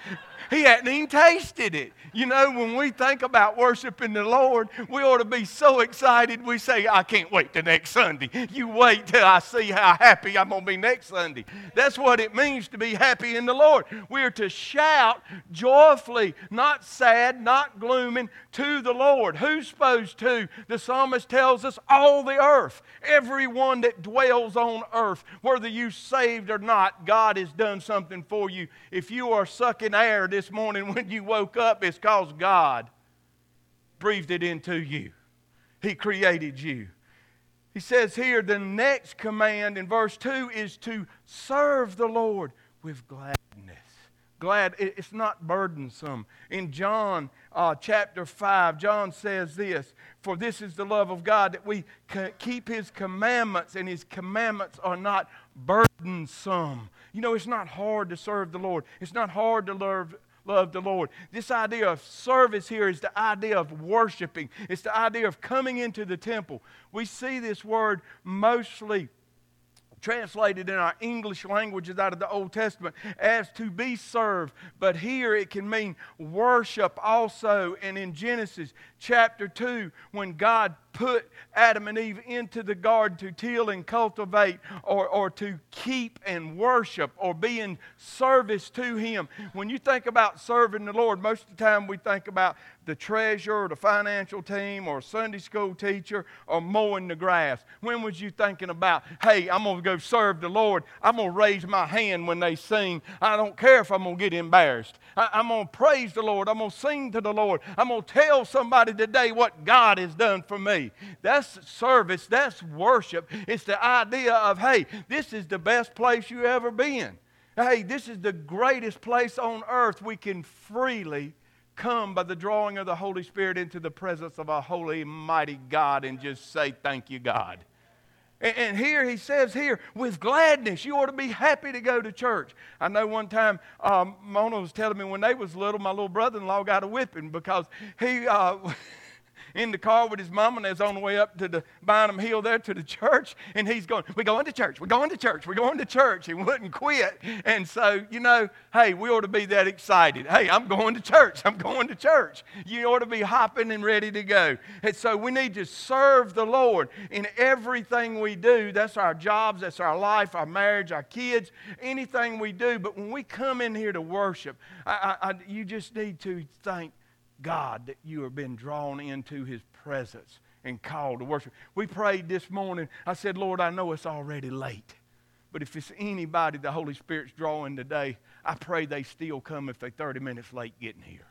He hadn't even tasted it. You know, when we think about worshiping the Lord, we ought to be so excited we say, I can't wait till next Sunday. You wait till I see how happy I'm going to be next Sunday. That's what it means to be happy in the Lord. We're to shout joyfully, not sad, not glooming, to the Lord. Who's supposed to? The psalmist tells us all the earth, everyone that dwells on earth, whether you saved or not, God has done something for you. If you are sucking air this morning when you woke up, it's because God breathed it into you. He created you. He says here, the next command in verse two is to serve the Lord with gladness. Glad, it's not burdensome. In John uh, chapter five, John says this, for this is the love of God, that we keep His commandments, and His commandments are not burdensome. You know, it's not hard to serve the Lord. It's not hard to love, love the Lord. This idea of service here is the idea of worshiping. It's the idea of coming into the temple. We see this word mostly translated in our English languages out of the Old Testament as to be served. But here it can mean worship also. And in Genesis chapter two, when God put Adam and Eve into the garden to till and cultivate, or, or to keep and worship, or be in service to Him. When you think about serving the Lord, most of the time we think about the treasurer, or the financial team, or a Sunday school teacher, or mowing the grass. When was you thinking about, hey, I'm going to go serve the Lord. I'm going to raise my hand when they sing. I don't care if I'm going to get embarrassed. I, I'm going to praise the Lord. I'm going to sing to the Lord. I'm going to tell somebody today what God has done for me. That's service. That's worship. It's the idea of, hey, this is the best place you ever been. Hey, this is the greatest place on earth. We can freely come by the drawing of the Holy Spirit into the presence of a holy, mighty God and just say, thank you, God. And, and here he says here, with gladness, you ought to be happy to go to church. I know one time um, Mona was telling me when they was little, my little brother-in-law got a whipping because he... Uh, in the car with his mom, and they was on the way up to the Bynum Hill there to the church, and he's going, we're going to church, we're going to church, we're going to church. He wouldn't quit. And so, you know, hey, we ought to be that excited. Hey, I'm going to church, I'm going to church. You ought to be hopping and ready to go. And so we need to serve the Lord in everything we do. That's our jobs, that's our life, our marriage, our kids, anything we do. But when we come in here to worship, I, I, I, you just need to thank God that you have been drawn into His presence and called to worship. We prayed this morning. I said, Lord, I know it's already late, but if it's anybody the Holy Spirit's drawing today, I pray they still come if they're thirty minutes late getting here.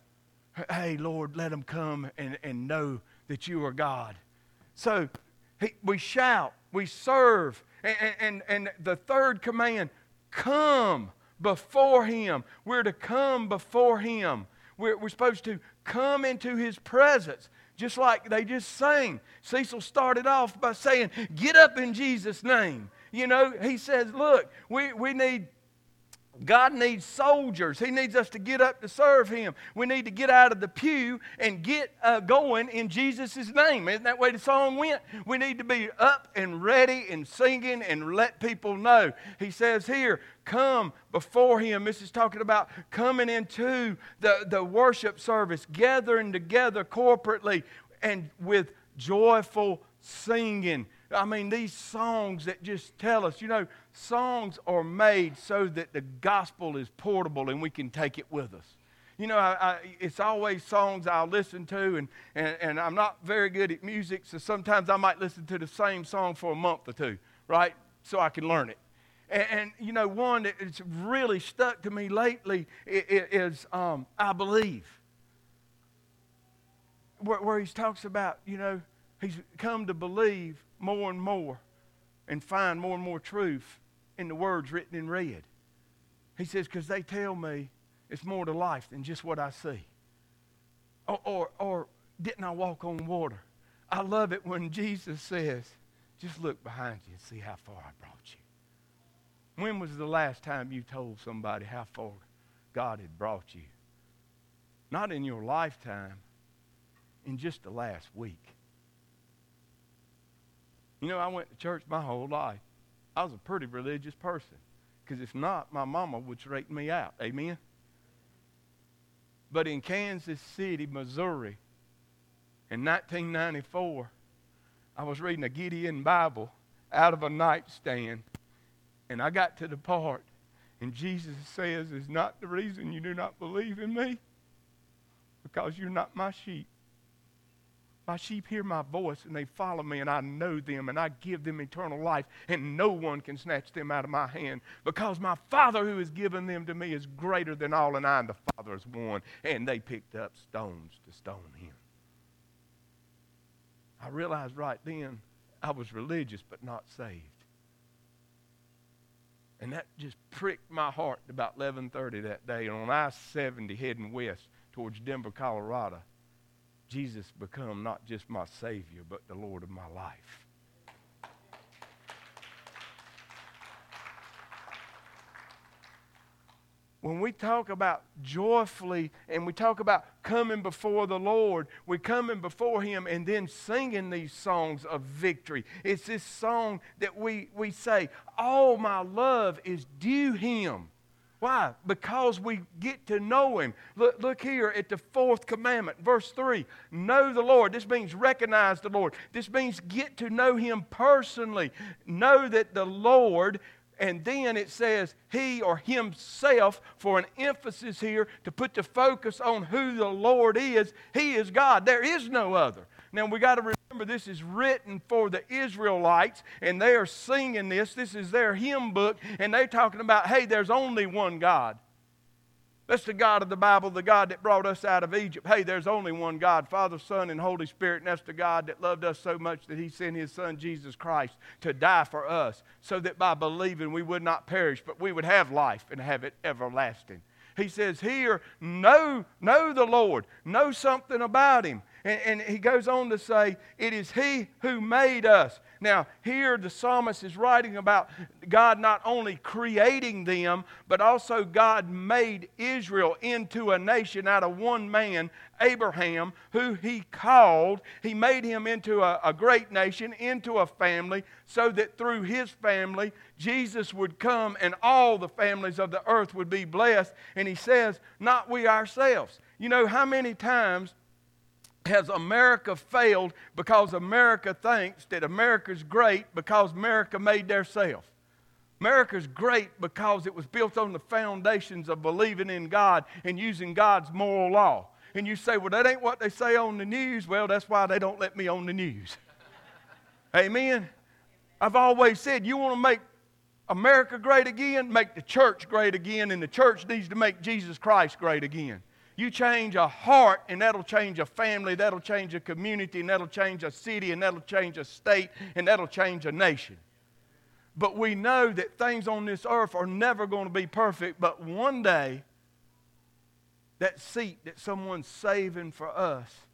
Hey, Lord, let them come and, and know that you are God. So he, we shout, we serve, and, and, and the third command, come before Him. We're to come before Him. We're, we're supposed to come into His presence. just like they just sang. Cecil started off by saying, get up in Jesus' name. You know, he says, look, we, we need, God needs soldiers. He needs us to get up to serve Him. We need to get out of the pew and get uh, going in Jesus' name. Isn't that the way the song went? We need to be up and ready and singing and let people know. He says here, come before Him. This is talking about coming into the, the worship service, gathering together corporately and with joyful singing. I mean, these songs that just tell us, you know, songs are made so that the gospel is portable and we can take it with us. You know, I, I, it's always songs I'll listen to, and, and, and I'm not very good at music, so sometimes I might listen to the same song for a month or two, right, so I can learn it. And, and you know, one that's really stuck to me lately is um, I Believe, where, where he talks about, you know, he's come to believe more and more and find more and more truth in the words written in red. He says, because they tell me it's more to life than just what I see. Or, or, or didn't I walk on water? I love it when Jesus says, just look behind you and see how far I brought you. When was the last time you told somebody how far God had brought you? Not in your lifetime, in just the last week. You know, I went to church my whole life. I was a pretty religious person. Because if not, my mama would straighten me out. Amen? But in Kansas City, Missouri, in nineteen ninety-four, I was reading a Gideon Bible out of a nightstand. And I got to the part, and Jesus says, it's not the reason you do not believe in me, because you're not my sheep. My sheep hear my voice, and they follow me, and I know them, and I give them eternal life, and no one can snatch them out of my hand, because my Father who has given them to me is greater than all, and I and the Father is one. And they picked up stones to stone him. I realized right then I was religious but not saved. And that just pricked my heart about eleven thirty that day, and on I seventy heading west towards Denver, Colorado, Jesus become not just my Savior, but the Lord of my life. When we talk about joyfully and we talk about coming before the Lord, we're coming before Him and then singing these songs of victory. It's this song that we, we say, all my love is due Him. Why? Because we get to know Him. Look, look here at the fourth commandment, verse three. Know the Lord. This means recognize the Lord. This means get to know Him personally. Know that the Lord, and then it says He or Himself, for an emphasis here to put the focus on who the Lord is. He is God. There is no other. Now we got to remember this is written for the Israelites, and they are singing this. This is their hymn book, and they're talking about, hey, there's only one God. That's the God of the Bible, the God that brought us out of Egypt. Hey, there's only one God, Father, Son, and Holy Spirit, and that's the God that loved us so much that He sent His Son, Jesus Christ, to die for us, so that by believing we would not perish, but we would have life and have it everlasting. He says here, know, know the Lord, know something about Him. And, and he goes on to say, it is He who made us. Now, here the psalmist is writing about God not only creating them, but also God made Israel into a nation out of one man, Abraham, who He called. He made him into a, a great nation, into a family, so that through his family, Jesus would come and all the families of the earth would be blessed. And he says, not we ourselves. You know, how many times has America failed because America thinks that America's great because America made theirself? America's great because it was built on the foundations of believing in God and using God's moral law. And you say, well, that ain't what they say on the news. Well, that's why they don't let me on the news. Amen? I've always said, you want to make America great again? Make the church great again, and the church needs to make Jesus Christ great again. You change a heart, and that'll change a family, that'll change a community, and that'll change a city, and that'll change a state, and that'll change a nation. But we know that things on this earth are never going to be perfect, but one day, that seat that someone's saving for us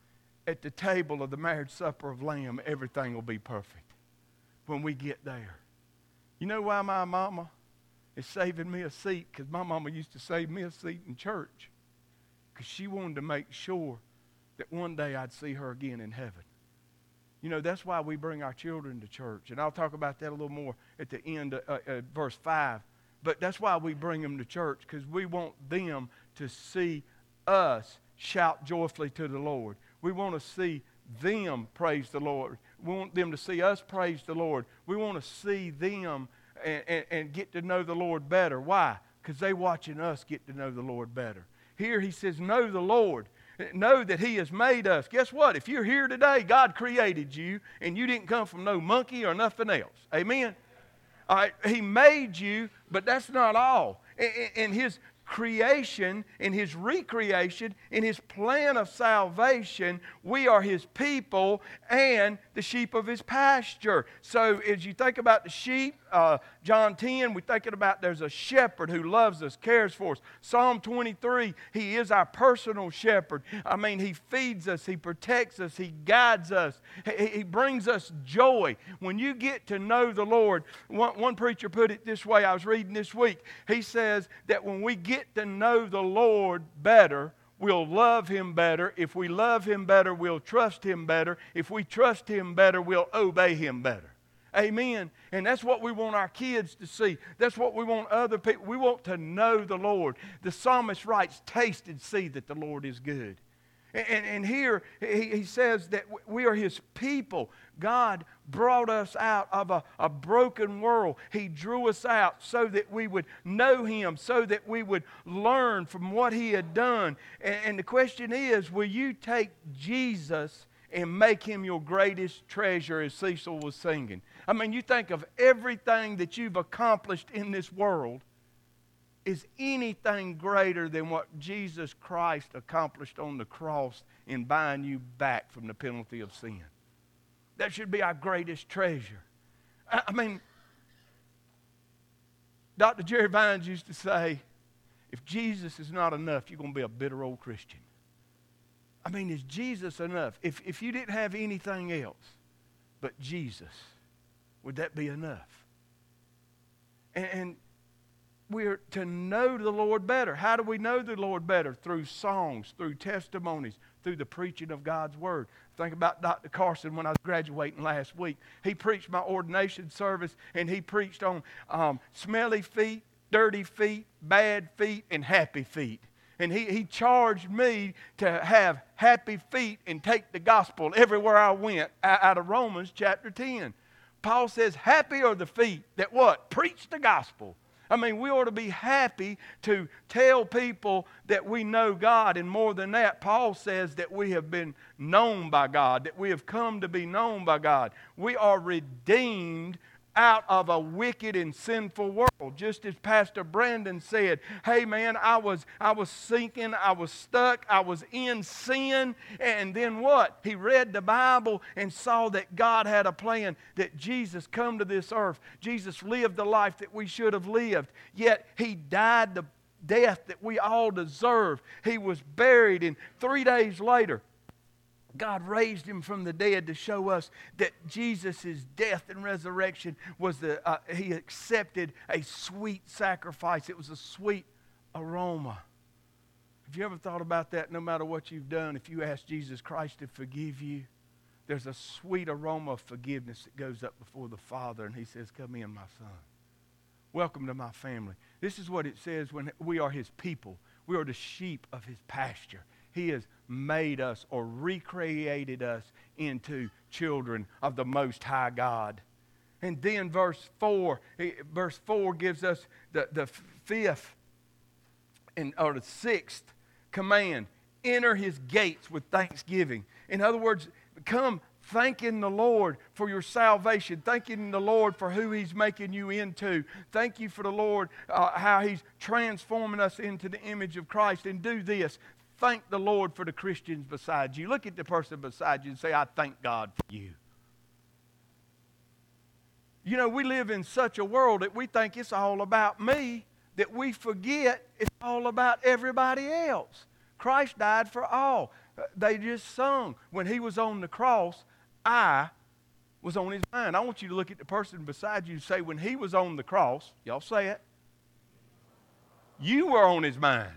at the table of the marriage supper of Lamb, everything will be perfect when we get there. You know why my mama is saving me a seat? Because my mama used to save me a seat in church. Because she wanted to make sure that one day I'd see her again in heaven. You know, that's why we bring our children to church. And I'll talk about that a little more at the end of uh, uh, verse five. But that's why we bring them to church, because we want them to see us shout joyfully to the Lord. We want to see them praise the Lord. We want them to see us praise the Lord. We want to see them and, and, and get to know the Lord better. Why? Because they're watching us get to know the Lord better. Here he says, know the Lord. Know that he has made us. Guess what? If you're here today, God created you, and you didn't come from no monkey or nothing else. Amen? All right, he made you, but that's not all. In his creation, in his recreation, in his plan of salvation, we are his people and the sheep of his pasture. So as you think about the sheep, uh, John ten, we're thinking about there's a shepherd who loves us, cares for us. Psalm twenty-three, he is our personal shepherd. I mean, he feeds us, he protects us, he guides us, he, he brings us joy. When you get to know the Lord, one, one preacher put it this way, I was reading this week, he says that when we get to know the Lord better, we'll love him better. If we love him better, we'll trust him better. If we trust him better, we'll obey him better. Amen. And that's what we want our kids to see. That's what we want other people. We want to know the Lord. The psalmist writes, taste and see that the Lord is good. And, and, and here he, he says that we are his people. God brought us out of a, a broken world. He drew us out so that we would know him, so that we would learn from what he had done. And, and the question is, will you take Jesus and make him your greatest treasure, as Cecil was singing? I mean, you think of everything that you've accomplished in this world. Is anything greater than what Jesus Christ accomplished on the cross in buying you back from the penalty of sin? That should be our greatest treasure. I mean, Doctor Jerry Vines used to say, if Jesus is not enough, you're going to be a bitter old Christian. I mean, is Jesus enough? If, if you didn't have anything else but Jesus, would that be enough? And, and we're to know the Lord better. How do we know the Lord better? Through songs, through testimonies, through the preaching of God's Word. Think about Doctor Carson when I was graduating last week. He preached my ordination service, and he preached on um, smelly feet, dirty feet, bad feet, and happy feet. And he, he charged me to have happy feet and take the gospel everywhere I went out of Romans chapter ten. Paul says, happy are the feet that what? Preach the gospel. I mean, we ought to be happy to tell people that we know God. And more than that, Paul says that we have been known by God, that we have come to be known by God. We are redeemed out of a wicked and sinful world. Just as Pastor Brandon said, hey man, I was I was sinking, I was stuck, I was in sin, and then what? He read the Bible and saw that God had a plan, that Jesus come to this earth. Jesus lived the life that we should have lived, yet he died the death that we all deserve. He was buried, and three days later, God raised him from the dead to show us that Jesus' death and resurrection was the, uh, he accepted a sweet sacrifice. It was a sweet aroma. Have you ever thought about that? No matter what you've done, if you ask Jesus Christ to forgive you, there's a sweet aroma of forgiveness that goes up before the Father, and he says, come in, my son. Welcome to my family. This is what it says when we are his people. We are the sheep of his pasture. He has made us or recreated us into children of the Most High God. And then verse four, verse four gives us the, the fifth and or the sixth command. Enter his gates with thanksgiving. In other words, come thanking the Lord for your salvation, thanking the Lord for who he's making you into. Thank you for the Lord, uh, how he's transforming us into the image of Christ. And do this. Thank the Lord for the Christians beside you. Look at the person beside you and say, I thank God for you. You know, we live in such a world that we think it's all about me, that we forget it's all about everybody else. Christ died for all. Uh, They just sung, when he was on the cross, I was on his mind. I want you to look at the person beside you and say, when he was on the cross, y'all say it, you were on his mind.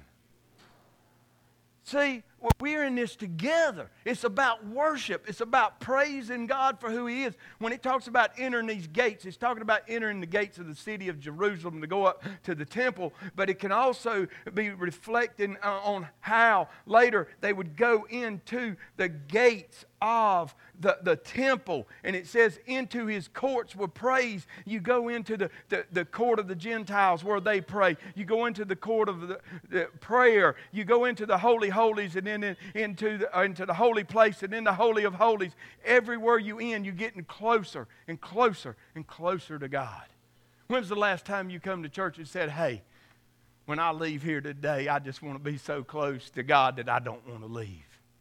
See, we're in this together. It's about worship. It's about praising God for who he is. When it talks about entering these gates, it's talking about entering the gates of the city of Jerusalem to go up to the temple, but it can also be reflecting on how later they would go into the gates of the, the temple. And it says, into his courts with praise. You go into the, the, the court of the Gentiles where they pray. You go into the court of the, the prayer. You go into the holy holies, and then in, into, the, into the holy place, and in the holy of holies. Everywhere you in, you're getting closer and closer and closer to God. When's the last time you come to church and said, hey, when I leave here today, I just want to be so close to God that I don't want to leave?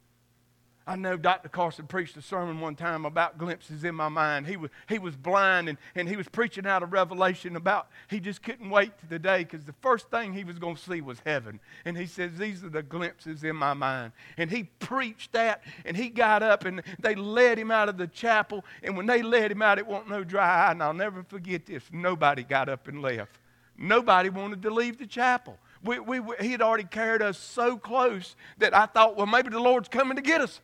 I know Doctor Carson preached a sermon one time about glimpses in my mind. He was, he was blind, and, and he was preaching out of Revelation about he just couldn't wait to the day because the first thing he was going to see was heaven. And he says, these are the glimpses in my mind. And he preached that, and he got up, and they led him out of the chapel. And when they led him out, it wasn't no dry eye. And I'll never forget this. Nobody got up and left. Nobody wanted to leave the chapel. We, we, he had already carried us so close that I thought, well, maybe the Lord's coming to get us.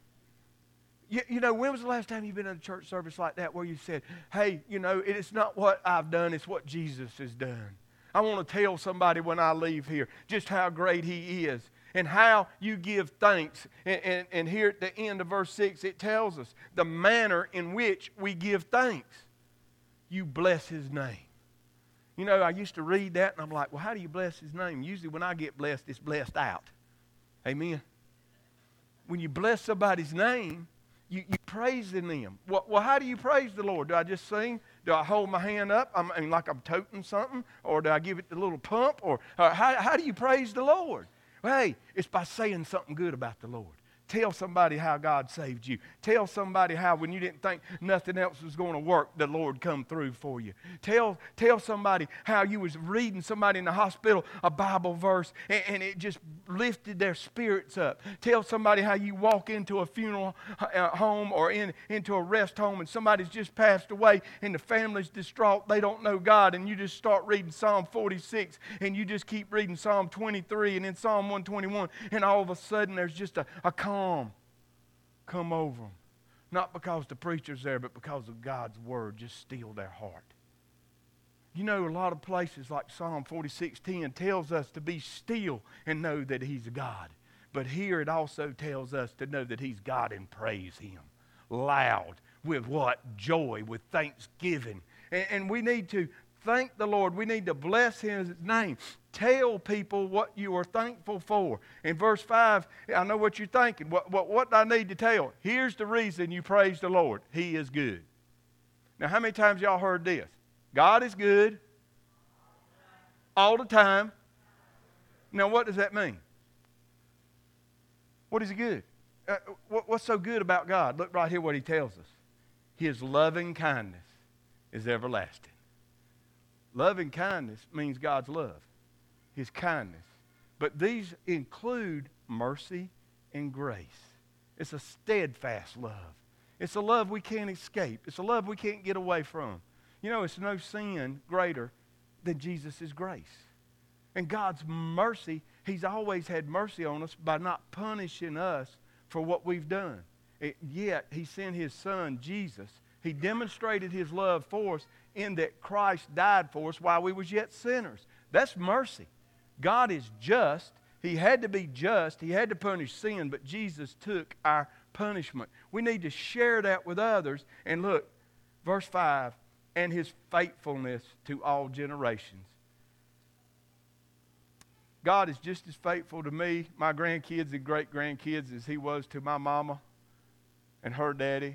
You, you know, when was the last time you've been in a church service like that where you said, hey, you know, it's not what I've done, it's what Jesus has done. I want to tell somebody when I leave here just how great he is and how you give thanks. And, and, and here at the end of verse six, it tells us the manner in which we give thanks. You bless his name. You know, I used to read that and I'm like, well, how do you bless his name? Usually when I get blessed, it's blessed out. Amen. When you bless somebody's name, You, you praising them. Well, well, how do you praise the Lord? Do I just sing? Do I hold my hand up? I mean, like I'm toting something? Or do I give it a little pump? Or uh, how, how do you praise the Lord? Well, hey, it's by saying something good about the Lord. Tell somebody how God saved you. Tell somebody how when you didn't think nothing else was going to work, the Lord come through for you. Tell, tell somebody how you was reading somebody in the hospital a Bible verse and, and it just lifted their spirits up. Tell somebody how you walk into a funeral home or in, into a rest home and somebody's just passed away and the family's distraught. They don't know God, and you just start reading Psalm forty-six and you just keep reading Psalm twenty-three and then Psalm one twenty-one, and all of a sudden there's just a, a calm come over them. Not because the preacher's there, but because of God's word just stilled their heart. You know, a lot of places like Psalm forty-six ten tells us to be still and know that he's God. But here it also tells us to know that he's God and praise him loud. With what? Joy, with thanksgiving. And, and we need to thank the Lord. We need to bless his name. Tell people what you are thankful for. In verse five, I know what you're thinking. What, what, what do I need to tell? Here's the reason you praise the Lord. He is good. Now, how many times y'all heard this? God is good all the time. Now, what does that mean? What is he good? Uh, what, what's so good about God? Look right here what he tells us. His loving kindness is everlasting. Loving kindness means God's love, his kindness. But these include mercy and grace. It's a steadfast love. It's a love we can't escape. It's a love we can't get away from. You know, it's no sin greater than Jesus' grace. And God's mercy, he's always had mercy on us by not punishing us for what we've done. It, yet, he sent his son, Jesus. He demonstrated his love for us in that Christ died for us while we was yet sinners. That's mercy. God is just. He had to be just. He had to punish sin, but Jesus took our punishment. We need to share that with others. And look, verse five, and his faithfulness to all generations. God is just as faithful to me, my grandkids and great-grandkids, as he was to my mama and her daddy.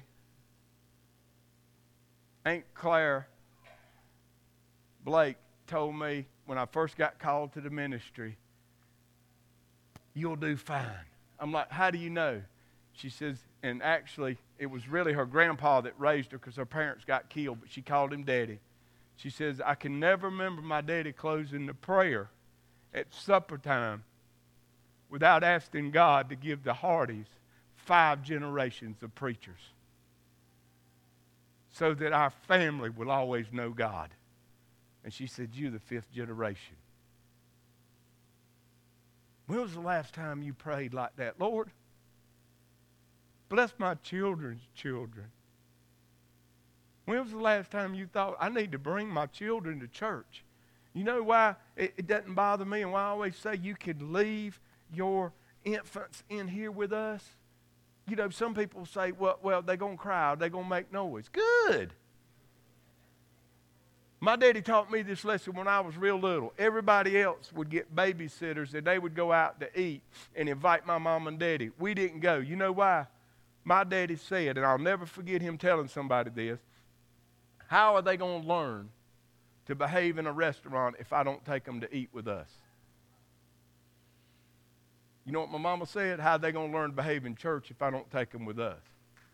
Aunt Claire Blake told me when I first got called to the ministry, you'll do fine. I'm like, how do you know? She says, and actually, it was really her grandpa that raised her because her parents got killed, but she called him Daddy. She says, I can never remember my daddy closing the prayer at supper time without asking God to give the Hardys five generations of preachers so that our family will always know God. And she said, you're the fifth generation. When was the last time you prayed like that? Lord, bless my children's children. When was the last time you thought, I need to bring my children to church? You know why it, it doesn't bother me and why I always say you could leave your infants in here with us? You know, some people say, well, well they're going to cry, they're going to make noise. Good. My daddy taught me this lesson when I was real little. Everybody else would get babysitters and they would go out to eat and invite my mom and daddy. We didn't go. You know why? My daddy said, and I'll never forget him telling somebody this, how are they going to learn to behave in a restaurant if I don't take them to eat with us? You know what my mama said? How are they going to learn to behave in church if I don't take them with us?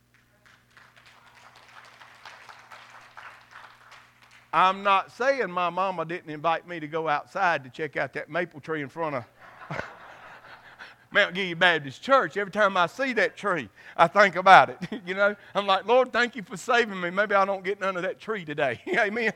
I'm not saying my mama didn't invite me to go outside to check out that maple tree in front of Mount Gilead Baptist Church. Every time I see that tree, I think about it. You know, I'm like, Lord, thank you for saving me. Maybe I don't get none of that tree today. Amen.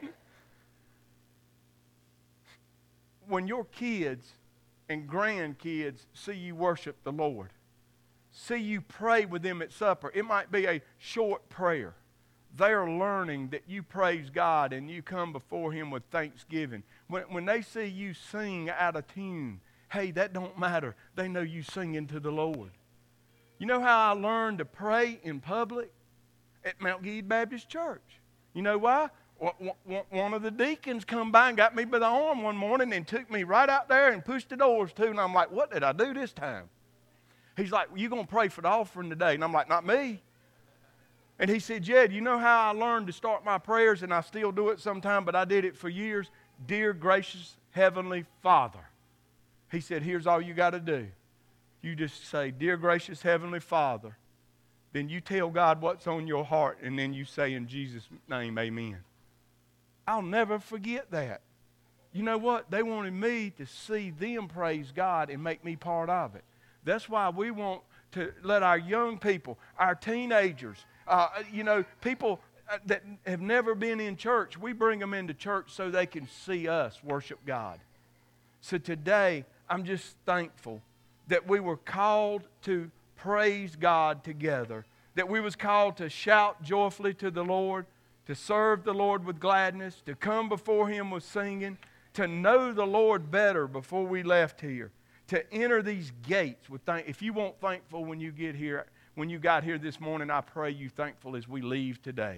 When your kids and grandkids see you worship the Lord, see you pray with them at supper, it might be a short prayer. They are learning that you praise God and you come before Him with thanksgiving. When, when they see you sing out of tune, hey, that don't matter. They know you singing to the Lord. You know how I learned to pray in public? At Mount Gilead Baptist Church. You know why? One of the deacons come by and got me by the arm one morning and took me right out there and pushed the doors to. And I'm like, what did I do this time? He's like, well, you going to pray for the offering today? And I'm like, not me. And he said, Jed, you know how I learned to start my prayers, and I still do it sometime, but I did it for years? Dear gracious Heavenly Father. He said, here's all you got to do. You just say, dear gracious Heavenly Father. Then you tell God what's on your heart, and then you say in Jesus' name, amen. I'll never forget that. You know what? They wanted me to see them praise God and make me part of it. That's why we want to let our young people, our teenagers, uh, you know, people that have never been in church, we bring them into church so they can see us worship God. So today, I'm just thankful that we were called to praise God together, that we was called to shout joyfully to the Lord, to serve the Lord with gladness, to come before Him with singing, to know the Lord better before we left here, to enter these gates with thank. If you weren't thankful when you get here, when you got here this morning, I pray you thankful as we leave today.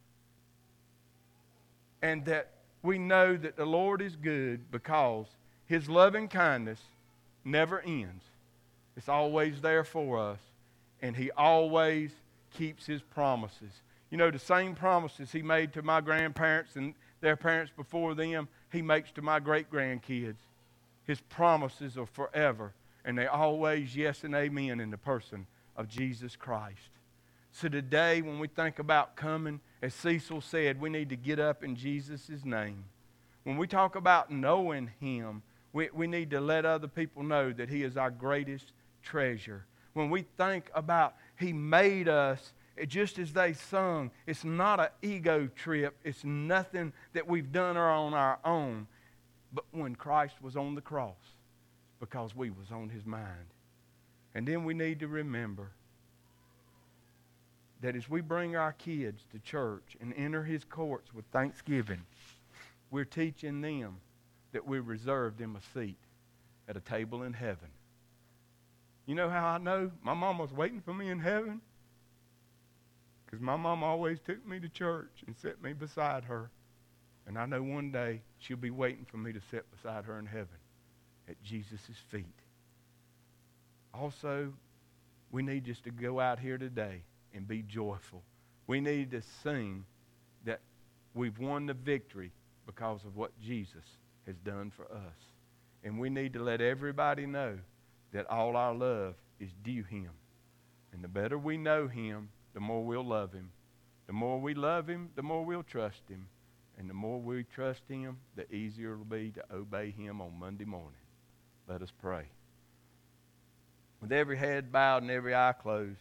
And that we know that the Lord is good because His loving kindness never ends. It's always there for us. And He always keeps His promises. You know, the same promises He made to my grandparents and their parents before them, He makes to my great-grandkids. His promises are forever. And they're always yes and amen in the person of Jesus Christ. So today, when we think about coming, as Cecil said, we need to get up in Jesus' name. When we talk about knowing Him, we, we need to let other people know that He is our greatest treasure. When we think about He made us, it, just as they sung, it's not an ego trip. It's nothing that we've done on our own. But when Christ was on the cross, because we was on His mind. And then we need to remember that as we bring our kids to church and enter His courts with thanksgiving, we're teaching them that we reserve them a seat at a table in heaven. You know how I know my mom was waiting for me in heaven? Because my mom always took me to church and set me beside her. And I know one day she'll be waiting for me to sit beside her in heaven at Jesus' feet. Also, we need just to go out here today and be joyful. We need to sing that we've won the victory because of what Jesus has done for us. And we need to let everybody know that all our love is due Him. And the better we know Him, the more we'll love Him. The more we love Him, the more we'll trust Him. And the more we trust Him, the easier it will be to obey Him on Monday morning. Let us pray. with every head bowed and every eye closed.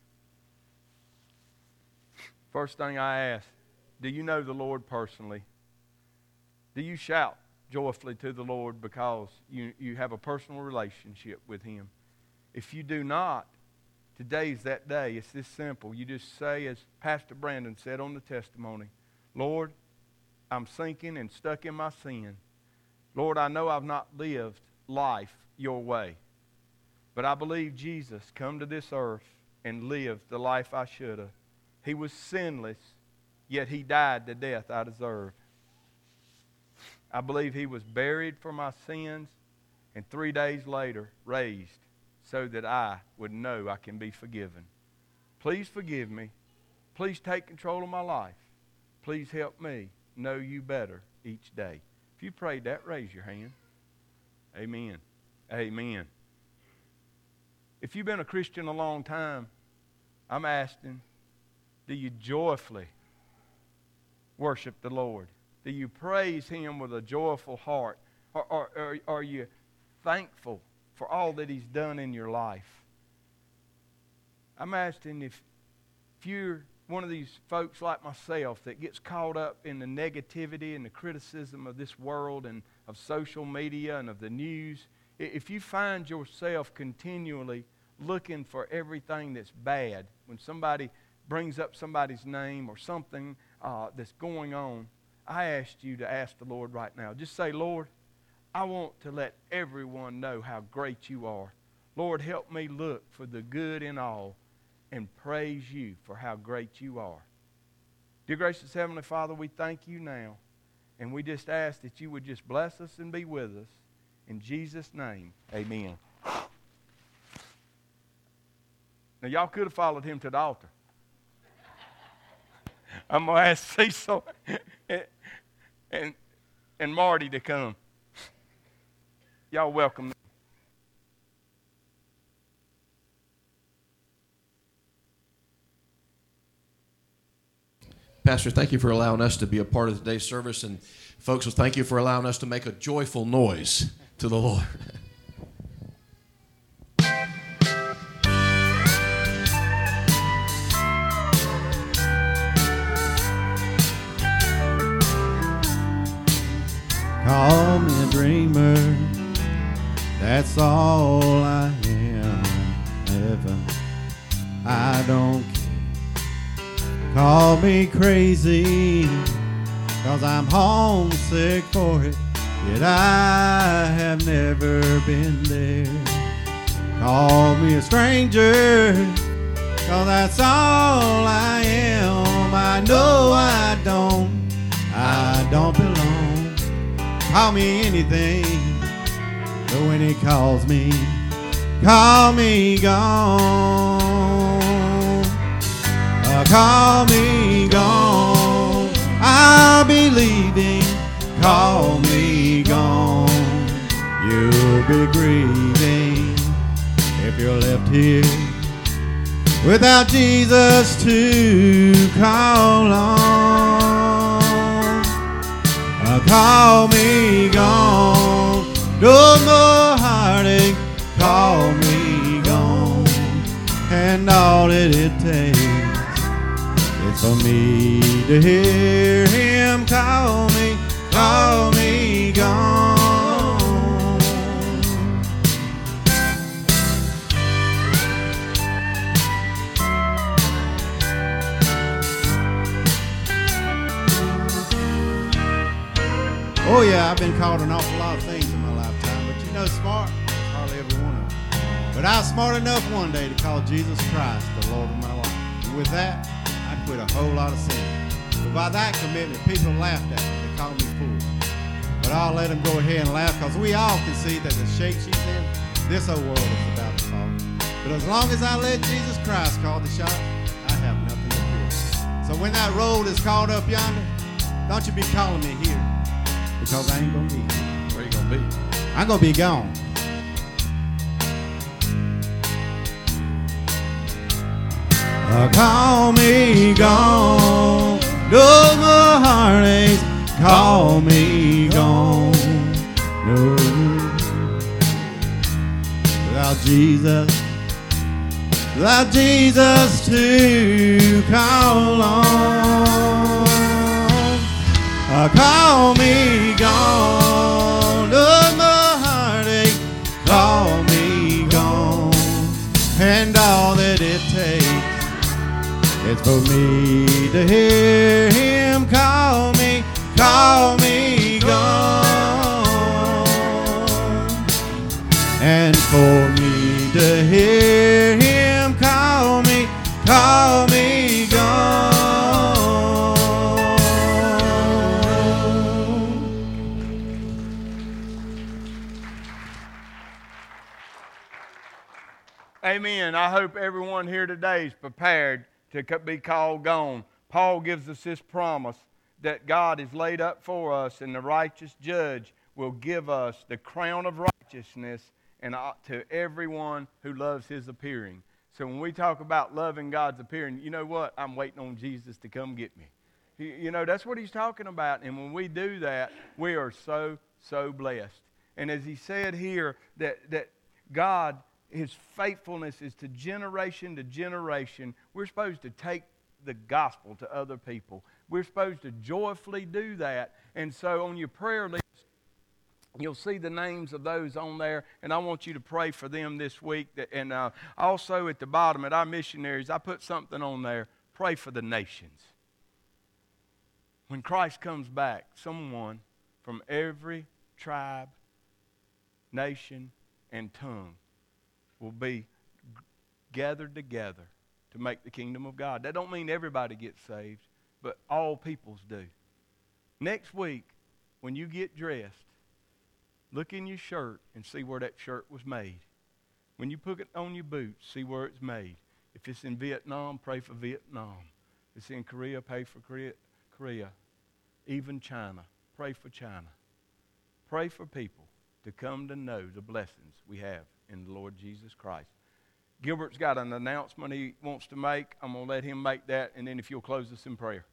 First thing I ask, do you know the Lord personally? Do you shout joyfully to the Lord because you, you have a personal relationship with Him? If you do not, today's that day. It's this simple. You just say, as Pastor Brandon said on the testimony, Lord, I'm sinking and stuck in my sin. Lord, I know I've not lived life your way, but I believe Jesus come to this earth and lived the life I should have. He was sinless, yet He died the death I deserved. I believe He was buried for my sins and three days later raised so that I would know I can be forgiven. Please forgive me. Please take control of my life. Please help me know you better each day. If you prayed that, raise your hand. Amen. Amen. If you've been a Christian a long time, I'm asking, do you joyfully worship the Lord? Do you praise Him with a joyful heart? Or, or, or are you thankful for all that He's done in your life? I'm asking if, if you're one of these folks like myself that gets caught up in the negativity and the criticism of this world and of social media and of the news, if you find yourself continually looking for everything that's bad, when somebody brings up somebody's name or something uh, that's going on, I asked you to ask the Lord right now. Just say, Lord, I want to let everyone know how great you are. Lord, help me look for the good in all and praise you for how great you are. Dear gracious Heavenly Father, we thank you now, and we just ask that you would just bless us and be with us. In Jesus' name, amen. Now, y'all could have followed him to the altar. I'm going to ask Cecil and, and, and Marty to come. Y'all welcome them. Pastor, thank you for allowing us to be a part of today's service. And folks, well, thank you for allowing us to make a joyful noise to the Lord. Call me a dreamer, that's all I am, heaven, I don't care. Call me crazy, cause I'm homesick for it, yet I have never been there. Call me a stranger, cause that's all I am, I know I don't, I don't belong. Call me anything, but when He calls me, call me gone. Uh, call me gone. I'll be leaving. Call me gone. You'll be grieving if you're left here without Jesus to call on. Call me gone, no more heartache, call me gone, and all that it takes is for me to hear Him call me, call me gone. Oh yeah, I've been called an awful lot of things in my lifetime, but you know, smart, hardly every one of them. But I was smart enough one day to call Jesus Christ the Lord of my life. And with that, I quit a whole lot of sin. But by that commitment, people laughed at me. They called me foolish. But I'll let them go ahead and laugh, because we all can see that the shape she's in, this whole world is about to fall. But as long as I let Jesus Christ call the shot, I have nothing to fear. So when that road is called up yonder, don't you be calling me here. Because I ain't gonna be here. Where you gonna be? I'm gonna be gone. Uh, call me gone. No more heartaches. Call me gone. No. Without Jesus, the Jesus to call on. Uh, call me gone, oh, the heartache, call me gone, and all that it takes is for me to hear him call me, call me gone, and for me to hear him call me, call me gone. Amen. I hope everyone here today is prepared to be called gone. Paul gives us this promise that God is laid up for us, and the righteous judge will give us the crown of righteousness and to everyone who loves his appearing. So when we talk about loving God's appearing, you know what? I'm waiting on Jesus to come get me. You know, that's what he's talking about. And when we do that, we are so, so blessed. And as he said here, that, that God, his faithfulness is to generation to generation. We're supposed to take the gospel to other people. We're supposed to joyfully do that. And so on your prayer list, you'll see the names of those on there, and I want you to pray for them this week. And uh, also at the bottom, at our missionaries, I put something on there. Pray for the nations. When Christ comes back, someone from every tribe, nation, and tongue will be gathered together to make the kingdom of God. That don't mean everybody gets saved, but all peoples do. Next week, when you get dressed, look in your shirt and see where that shirt was made. When you put it on your boots, see where it's made. If it's in Vietnam, pray for Vietnam. If it's in Korea, pray for Korea. Korea. Even China, pray for China. Pray for people to come to know the blessings we have in the Lord Jesus Christ. Gilbert's got an announcement he wants to make. I'm going to let him make that, and then if you'll close us in prayer.